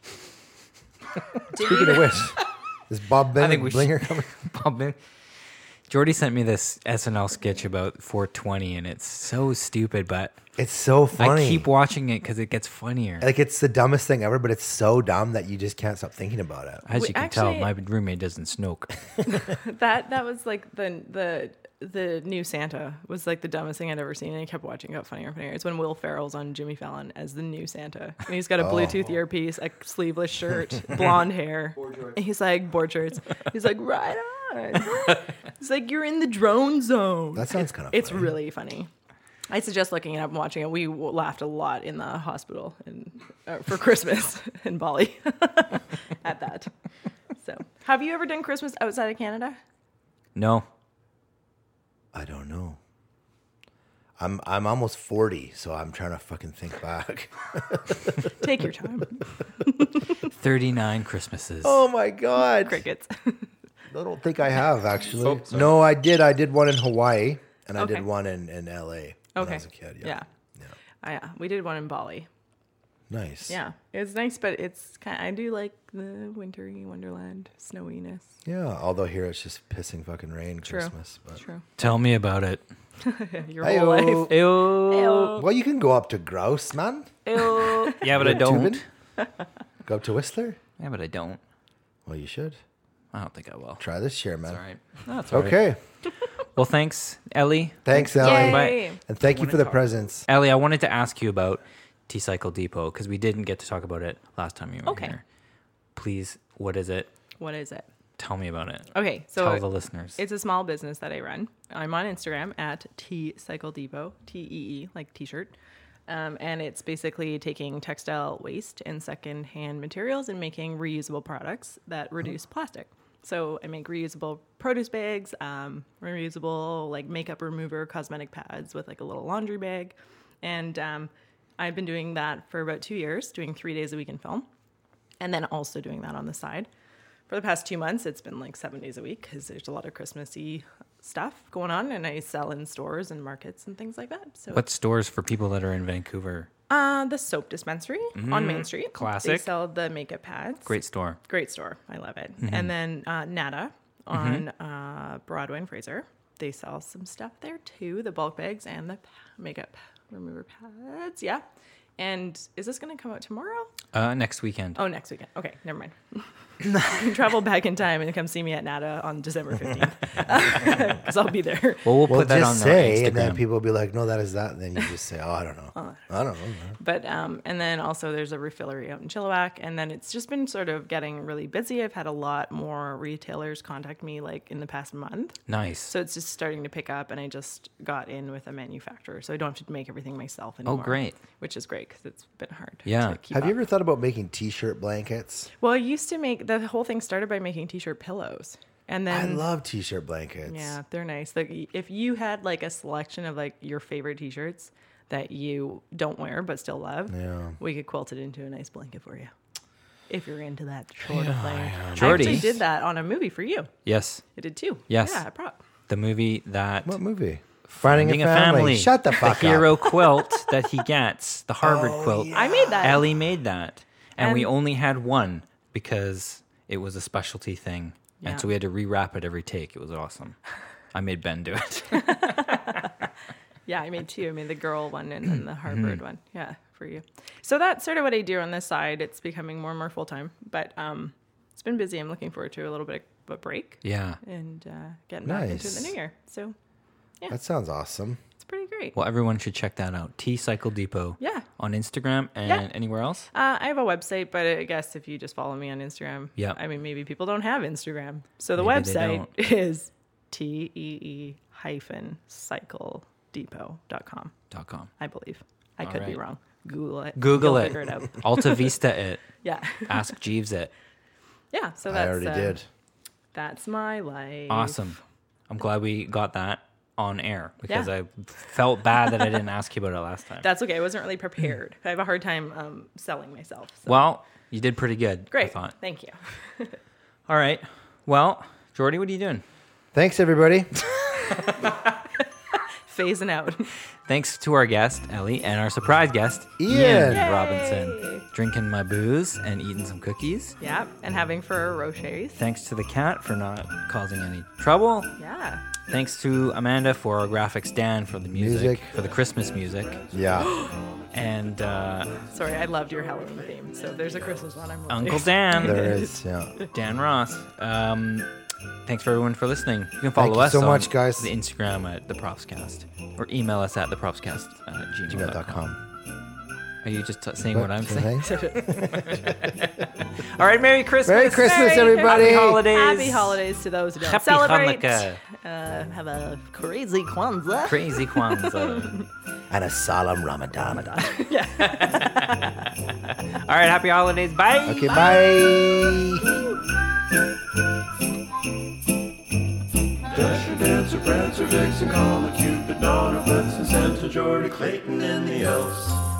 Speaking of which, is Bob I Bennett think we Blinger should- coming? Bob Ben- Jordy sent me this S N L sketch about four twenty, and it's so stupid, but It's so funny. I keep watching it because it gets funnier. Like it's the dumbest thing ever, but it's so dumb that you just can't stop thinking about it. As We- you can actually- tell, my roommate doesn't snoke. That that was like the the the new Santa was like the dumbest thing I'd ever seen, and I kept watching. It got funnier and funnier. It's when Will Ferrell's on Jimmy Fallon as the new Santa, and he's got a Bluetooth earpiece, a sleeveless shirt, blonde hair. And he's like board shorts. He's like right on. He's like you're in the drone zone. That sounds kind of It's funny. really funny. I suggest looking it up and watching it. We w- laughed a lot in the hospital and uh, for Christmas in Bali at that. So, have you ever done Christmas outside of Canada? No. I don't know. I'm I'm almost forty, so I'm trying to fucking think back. Take your time. thirty-nine Christmases. Oh my god. Crickets. I don't think I have actually. Oh, sorry. no, I did. I did one in Hawaii, and I Okay. did one in, in L A when Okay. I was a kid. Yeah. Yeah. Yeah. Oh, yeah. We did one in Bali. Nice. Yeah. It's nice, but it's kind I do like the wintry wonderland snowiness. Yeah. Although here it's just pissing fucking rain True. Christmas. But. Oh. True. Tell me about it. Your whole life. Ayo. Ew. Well, you can go up to Grouse, man. Ew. Yeah, but I Go to don't. Tubin. Go up to Whistler. Yeah, but I don't. Well, you should I don't think I will. try this year, man. It's all right. No, it's all right. Okay. Well, thanks, Ellie. Thanks, Ellie. Yay. Bye. And thank you for the presents. Ellie, I wanted to ask you about T-Cycle Depot because we didn't get to talk about it last time you were Okay. here. Please, what is it? What is it? Tell me about it. Okay, so Tell the listeners. it's a small business that I run. I'm on Instagram at T Cycle Depot, T E E, like T-shirt. Um, and it's basically taking textile waste and secondhand materials and making reusable products that reduce plastic. So I make reusable produce bags, um, reusable like makeup remover, cosmetic pads with like a little laundry bag. And um, I've been doing that for about two years, doing three days a week in film, and then also doing that on the side. For the past two months, it's been like seven days a week because there's a lot of Christmassy stuff going on, and I sell in stores and markets and things like that. So, What stores for people that are in Vancouver? uh, the soap dispensary on Main Street. They Classic. sell the makeup pads. Great store. Great store. I love it. And then uh, Nada on uh, Broadway and Fraser. They sell some stuff there too, the bulk bags and the p- makeup remover pads. Yeah. And is this going to come out tomorrow? Uh, next weekend. Oh, next weekend. Okay, never mind. You can travel back in time and come see me at Nada on December fifteenth. Because I'll be there. Well, we'll Well, put that just on say, our and then Instagram. people will be like, "No, that is that." And then you just say, "Oh, I don't know. I don't know." man." But um, and then also there's a refillery out in Chilliwack, and then it's just been sort of getting really busy. I've had a lot more retailers contact me like in the past month, Nice. so it's just starting to pick up. And I just got in with a manufacturer, so I don't have to make everything myself anymore. Oh, great. Which is great because it's been hard. Yeah. To keep Have you up. ever thought about making T-shirt blankets? Well, I used to make the whole thing started by making t-shirt pillows, and I then love T-shirt blankets. yeah, they're nice. Like if you had like a selection of like your favorite t-shirts, that you don't wear but still love, Yeah. we could quilt it into a nice blanket for you. If you're into that sort of thing. I Jordy. actually did that on a movie for you. Yes, I did too. Yes. Yeah, I brought. the movie that What movie? Finding, Finding a, family. Shut the fuck the hero up. quilt that he gets, the Harvard Oh, quilt. I made that. Ellie made that, and, we And- only had one because it was a specialty thing, Yeah. and so we had to rewrap it every take. It was awesome. I made Ben do it. Yeah, I made two. I made the girl one and then the Harvard Mm-hmm. one. Yeah, for you. So that's sort of what I do on this side. It's becoming more and more full time, but um, it's been busy. I'm looking forward to a little bit of a break Yeah. and uh, getting back into Nice. the new year. So That sounds awesome. it's pretty great. Well, everyone should check that out. T Cycle Depot. Yeah. On Instagram and Yeah. anywhere else. Uh, I have a website, but I guess if you just follow me on Instagram, Yeah. I mean, maybe people don't have Instagram. So the Maybe they website don't. is T E E hyphen cycle depot dot com, Dot com. I believe. I All could be right. wrong. Google it. Google You'll it. Figure it out. Alta Vista it. Yeah. Ask Jeeves it. Yeah. So I that's already uh, did. That's my life. Awesome. I'm glad we got that on air because Yeah. I felt bad that I didn't ask you about it last time. That's okay. I wasn't really prepared. I have a hard time um, selling myself. So. Well, you did pretty good. I Great. thought. Thank you. All right. Well, Jordy, what are you doing? Thanks, everybody. Phasing out. Thanks to our guest, Ellie, and our surprise guest, Ian. Ian Yay. Robinson. Drinking my booze and eating some cookies. Yeah. And having for Roches. Thanks to the cat for not causing any trouble. Yeah. Thanks to Amanda for our graphics, Dan for the music, Music. for the Christmas music. Yeah. And uh, Sorry, I loved your Halloween theme. So if there's a Christmas one, I'm really Uncle Dan. There is. Yeah. Dan Ross. Um, thanks for everyone for listening. You can follow Thank you us so on much, guys. the Instagram at the Propscast or email us at the propscast at gmail gmail dot dot com. com. Are you just t- saying what I'm saying? Okay. All right, Merry Christmas. Merry Christmas, Merry everybody. Happy holidays. Happy holidays to those who don't Happy celebrate. Hanukkah. Uh, have a crazy Kwanzaa. Crazy Kwanzaa. And a solemn Ramadan. Yeah. All right, happy holidays. Bye. Okay, bye. Dasher, Dancer, Prancer, Vixen, Comet, Cupid, Donner, Blitzen, Santa, Geordie, Clayton, and the Elves.